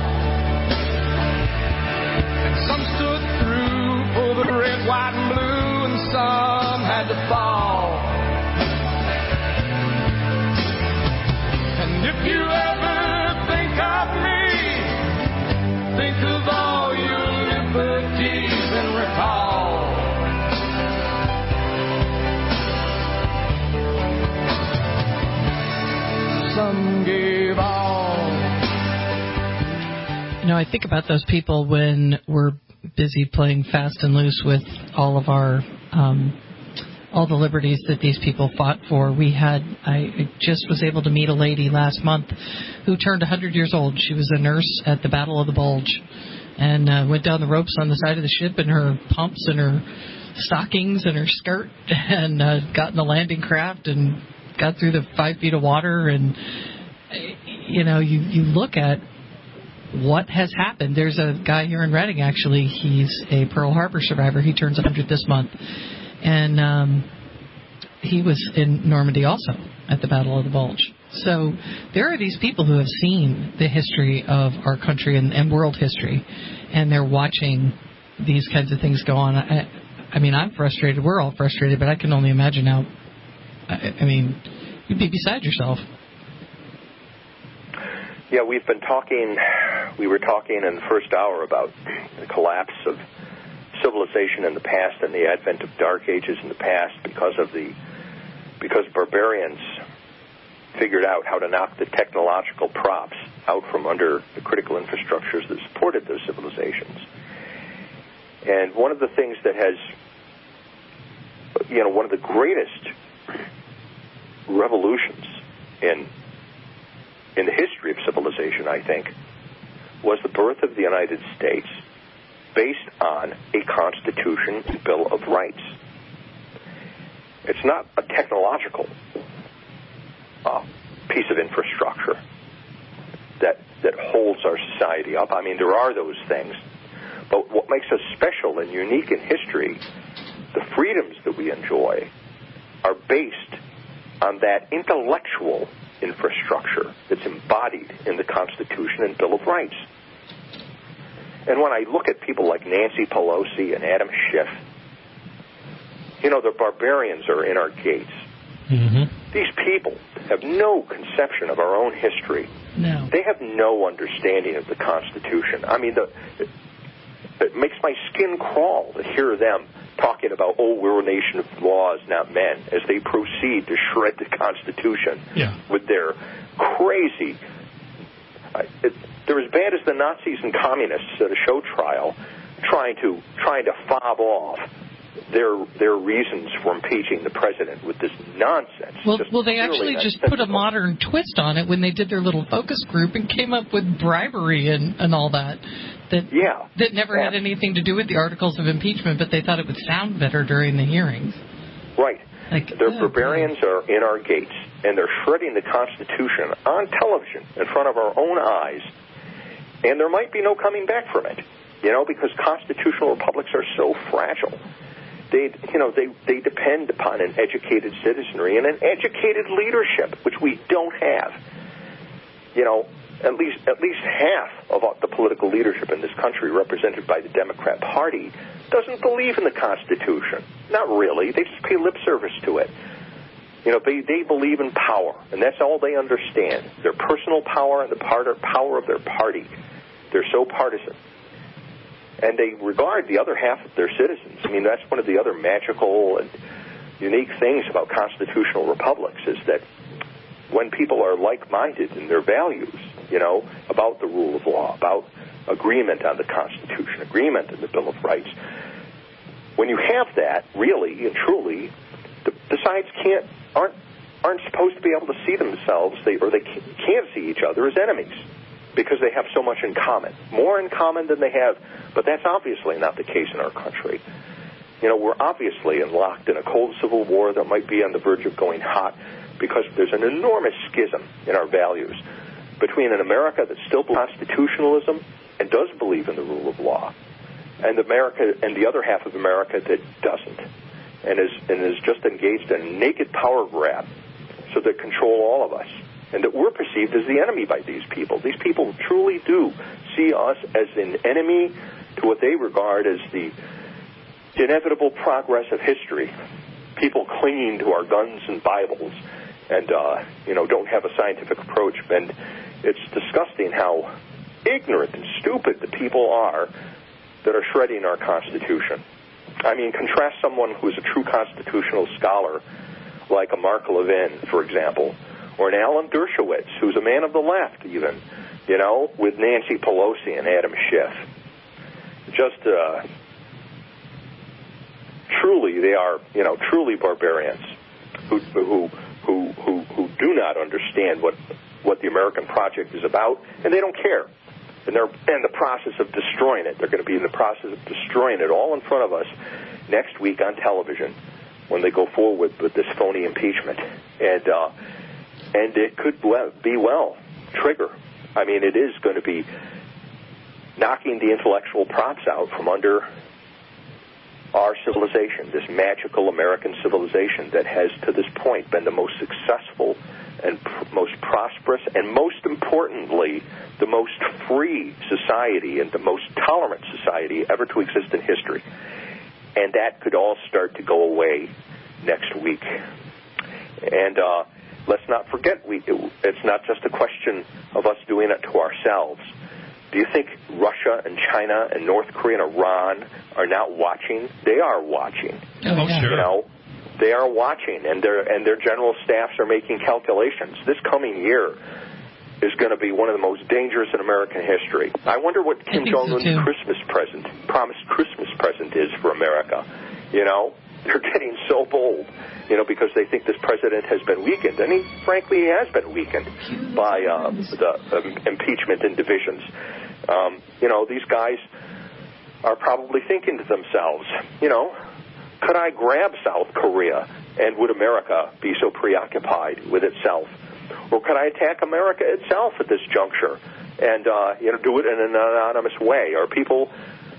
Speaker 5: and some stood through for the red, white, and blue, and some had to fall. And if you ever think of me, think of all your liberties and recall. Some gave all.
Speaker 1: You know, I think about those people when we're busy playing fast and loose with all of our, all the liberties that these people fought for. I just was able to meet a lady last month who turned 100 years old. She was a nurse at the Battle of the Bulge and went down the ropes on the side of the ship in her pumps and her stockings and her skirt and got in the landing craft and got through the 5 feet of water. And, you know, you look at what has happened. There's a guy here in Redding, actually. He's a Pearl Harbor survivor. He turns 100 this month. And he was in Normandy also at the Battle of the Bulge. So there are these people who have seen the history of our country and world history, and they're watching these kinds of things go on. I mean, I'm frustrated. We're all frustrated, but I can only imagine how, I mean, you'd be beside yourself.
Speaker 3: Yeah, we were talking in the first hour about the collapse of civilization in the past and the advent of dark ages in the past because barbarians figured out how to knock the technological props out from under the critical infrastructures that supported those civilizations. And one of the things that has, you know, one of the greatest revolutions in the history of civilization, I think, was the birth of the United States based on a Constitution and Bill of Rights. It's not a technological piece of infrastructure that holds our society up. I mean, there are those things. But what makes us special and unique in history, the freedoms that we enjoy, are based on that intellectual infrastructure that's embodied in the Constitution and Bill of Rights. And when I look at people like Nancy Pelosi and Adam Schiff, you know, the barbarians are in our gates.
Speaker 2: Mm-hmm.
Speaker 3: These people have no conception of our own history.
Speaker 1: No.
Speaker 3: They have no understanding of the Constitution. I mean, it makes my skin crawl to hear them talking about, oh, we're a nation of laws, not men, as they proceed to shred the Constitution with their crazy... they're as bad as the Nazis and communists at a show trial trying to fob off their reasons for impeaching the president with this nonsense.
Speaker 1: Well, they actually just put a modern twist on it when they did their little focus group and came up with bribery and all that. That never had anything to do with the articles of impeachment, but they thought it would sound better during the hearings.
Speaker 3: Right. Their barbarians are in our gates, and they're shredding the Constitution on television in front of our own eyes, and there might be no coming back from it, because constitutional republics are so fragile. They depend upon an educated citizenry and an educated leadership, which we don't have. At least half of the political leadership in this country, represented by the Democrat Party, doesn't believe in the Constitution. Not really. They just pay lip service to it. They believe in power, and that's all they understand. Their personal power and the power of their party. They're so partisan. And they regard the other half of their citizens. I mean, that's one of the other magical and unique things about constitutional republics is that when people are like-minded in their values, about the rule of law, about agreement on the Constitution, agreement on the Bill of Rights, when you have that, really and truly, the sides aren't supposed to be able to see themselves, they can't see each other as enemies, because they have so much in common, more in common than they have. But that's obviously not the case in our country. We're obviously locked in a cold civil war that might be on the verge of going hot, because there's an enormous schism in our values between an America that still believes in constitutionalism and does believe in the rule of law, and the other half of America that doesn't, and is just engaged in a naked power grab so that control all of us, and that we're perceived as the enemy by these people. These people truly do see us as an enemy to what they regard as the inevitable progress of history. People clinging to our guns and Bibles and, don't have a scientific approach. And it's disgusting how ignorant and stupid the people are that are shredding our Constitution. I mean, contrast someone who's a true constitutional scholar, like a Mark Levin, for example, or an Alan Dershowitz, who's a man of the left, even, with Nancy Pelosi and Adam Schiff. Just truly, they are, truly barbarians who do not understand what the American project is about, and they don't care. And they're in the process of destroying it. They're going to be in the process of destroying it all in front of us next week on television when they go forward with this phony impeachment. And it could trigger. I mean, it is going to be knocking the intellectual props out from under our civilization, this magical American civilization that has to this point been the most successful and most prosperous and, most importantly, the most free society and the most tolerant society ever to exist in history. And that could all start to go away next week. And let's not forget, it's not just a question of us doing it to ourselves. Do you think Russia and China and North Korea and Iran are not watching? They are watching.
Speaker 2: Oh, sure.
Speaker 3: They are watching, and their general staffs are making calculations. This coming year is going to be one of the most dangerous in American history. I wonder what Kim Jong-un's promised Christmas present is for America. They're getting so bold, because they think this president has been weakened. And frankly, he has been weakened by the impeachment and divisions. These guys are probably thinking to themselves, could I grab South Korea, and would America be so preoccupied with itself? Or could I attack America itself at this juncture and, do it in an anonymous way? Or people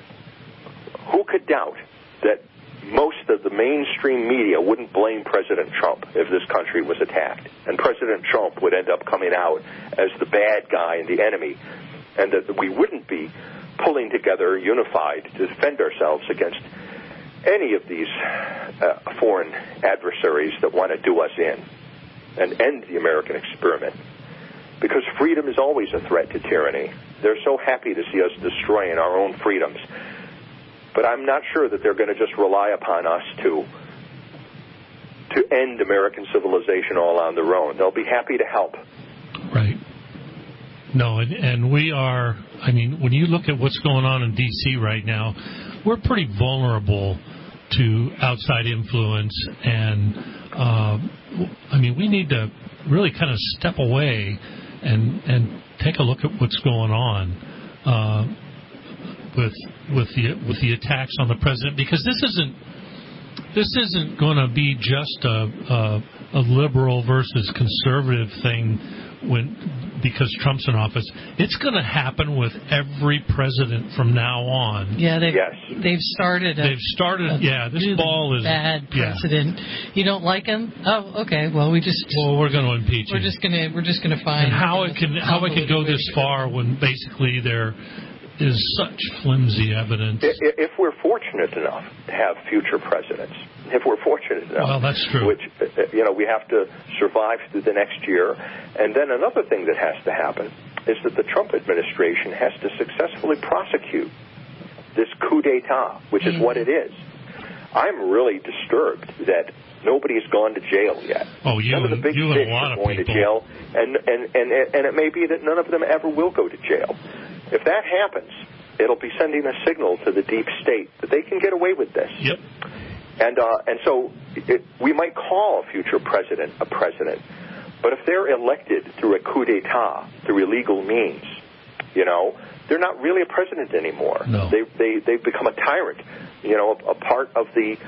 Speaker 3: who could doubt that most of the mainstream media wouldn't blame President Trump if this country was attacked, and President Trump would end up coming out as the bad guy and the enemy, and that we wouldn't be pulling together, unified, to defend ourselves against any of these foreign adversaries that want to do us in and end the American experiment. Because freedom is always a threat to tyranny. They're so happy to see us destroying our own freedoms. But I'm not sure that they're going to just rely upon us to end American civilization all on their own. They'll be happy to help.
Speaker 2: Right. No, and we are, when you look at what's going on in D.C. right now, we're pretty vulnerable to outside influence, and we need to really kind of step away and take a look at what's going on with the attacks on the president, because this isn't going to be just a liberal versus conservative thing because Trump's in office. It's going to happen with every president from now on.
Speaker 1: Yeah, they've started.
Speaker 2: This ball is
Speaker 1: bad precedent. Yeah. You don't like him? Oh, okay. Well, we're going to impeach him. We're just going to find.
Speaker 2: And how it can go this far when basically there is such flimsy evidence.
Speaker 3: If we're fortunate enough to have future presidents,
Speaker 2: well, that's true.
Speaker 3: Which, we have to survive through the next year. And then another thing that has to happen is that the Trump administration has to successfully prosecute this coup d'etat, which is what it is. I'm really disturbed that nobody's gone to jail yet.
Speaker 2: Oh,
Speaker 3: none of the big fish are going to jail, and it may be that none of them ever will go to jail. If that happens, it'll be sending a signal to the deep state that they can get away with this.
Speaker 2: Yep.
Speaker 3: And so we might call a future president a president, but if they're elected through a coup d'etat, through illegal means, they're not really a president anymore.
Speaker 2: No.
Speaker 3: They've become a tyrant, a part of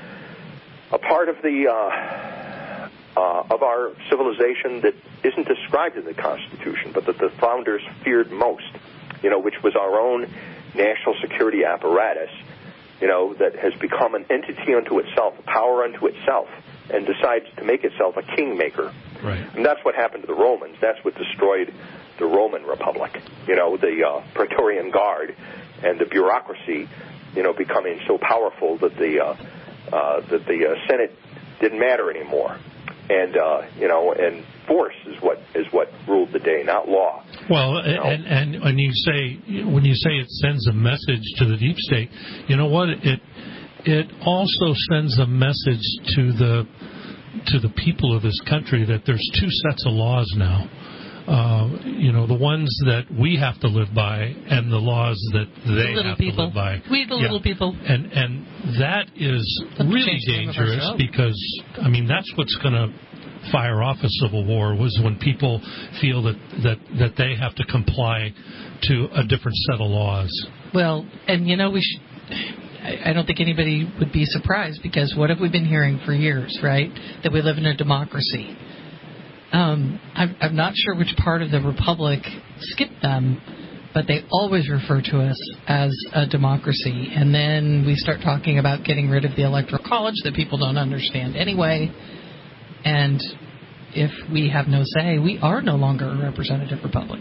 Speaker 3: our civilization that isn't described in the Constitution, but that the founders feared most, which was our own national security apparatus, that has become an entity unto itself, a power unto itself, and decides to make itself a kingmaker.
Speaker 2: Right.
Speaker 3: And that's what happened to the Romans. That's what destroyed the Roman Republic. The Praetorian Guard and the bureaucracy, becoming so powerful that the Senate didn't matter anymore. And and force is what ruled the day, not law.
Speaker 2: Well, and when you say it sends a message to the deep state, you know what? It also sends a message to the people of this country that there's two sets of laws now. The ones that we have to live by, and the laws that they have to live by.
Speaker 1: We the little people.
Speaker 2: And that is really dangerous, because that's what's going to fire off a civil war, was when people feel that they have to comply to a different set of laws.
Speaker 1: Well, and we should. I don't think anybody would be surprised, because what have we been hearing for years, right? That we live in a democracy. I'm not sure which part of the republic skipped them, but they always refer to us as a democracy. And then we start talking about getting rid of the Electoral College that people don't understand anyway. And if we have no say, we are no longer a representative republic.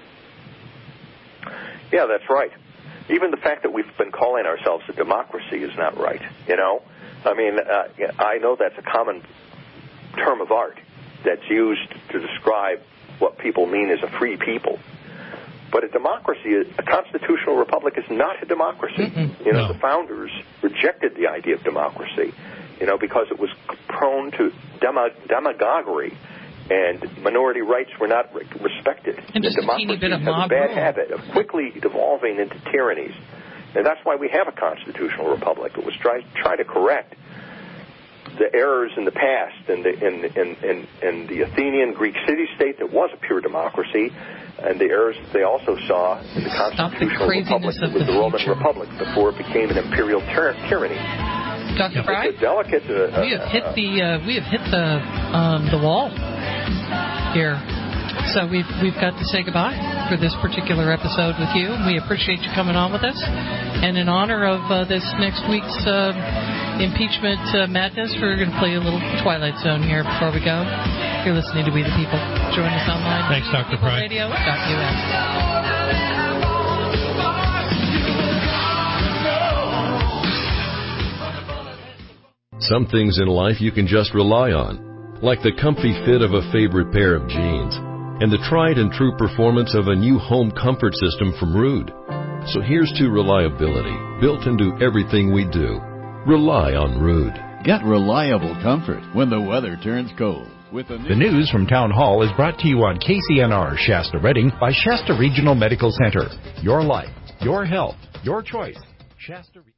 Speaker 3: Yeah, that's right. Even the fact that we've been calling ourselves a democracy is not right, I know that's a common term of art that's used to describe what people mean as a free people. But a democracy, a constitutional republic, is not a democracy.
Speaker 2: No.
Speaker 3: The founders rejected the idea of democracy, because it was prone to demagoguery, and minority rights were not respected.
Speaker 1: And just
Speaker 3: democracy
Speaker 1: a teeny bit of
Speaker 3: has
Speaker 1: mob
Speaker 3: a bad
Speaker 1: rule.
Speaker 3: habit of quickly devolving into tyrannies. And that's why we have a constitutional republic. It was try to correct the errors in the past, and the Athenian Greek city-state that was a pure democracy, and the errors that they also saw in the constitutional republic that was the Roman Republic before it became an imperial tyranny.
Speaker 1: Dr. Fry,
Speaker 3: it's a delicate.
Speaker 1: We have hit the wall here. So we've got to say goodbye for this particular episode with you. We appreciate you coming on with us. And in honor of this next week's impeachment madness, we're going to play a little Twilight Zone here before we go. You're listening to We the People. Join us online.
Speaker 2: Thanks, Dr. Fry.
Speaker 1: Radio.us.
Speaker 9: Some things in life you can just rely on, like the comfy fit of a favorite pair of jeans and the tried and true performance of a new home comfort system from Ruud. So here's to reliability, built into everything we do. Rely on Ruud.
Speaker 18: Get reliable comfort when the weather turns cold.
Speaker 13: The news from Town Hall is brought to you on KCNR Shasta Redding by Shasta Regional Medical Center. Your life, your health, your choice. Shasta.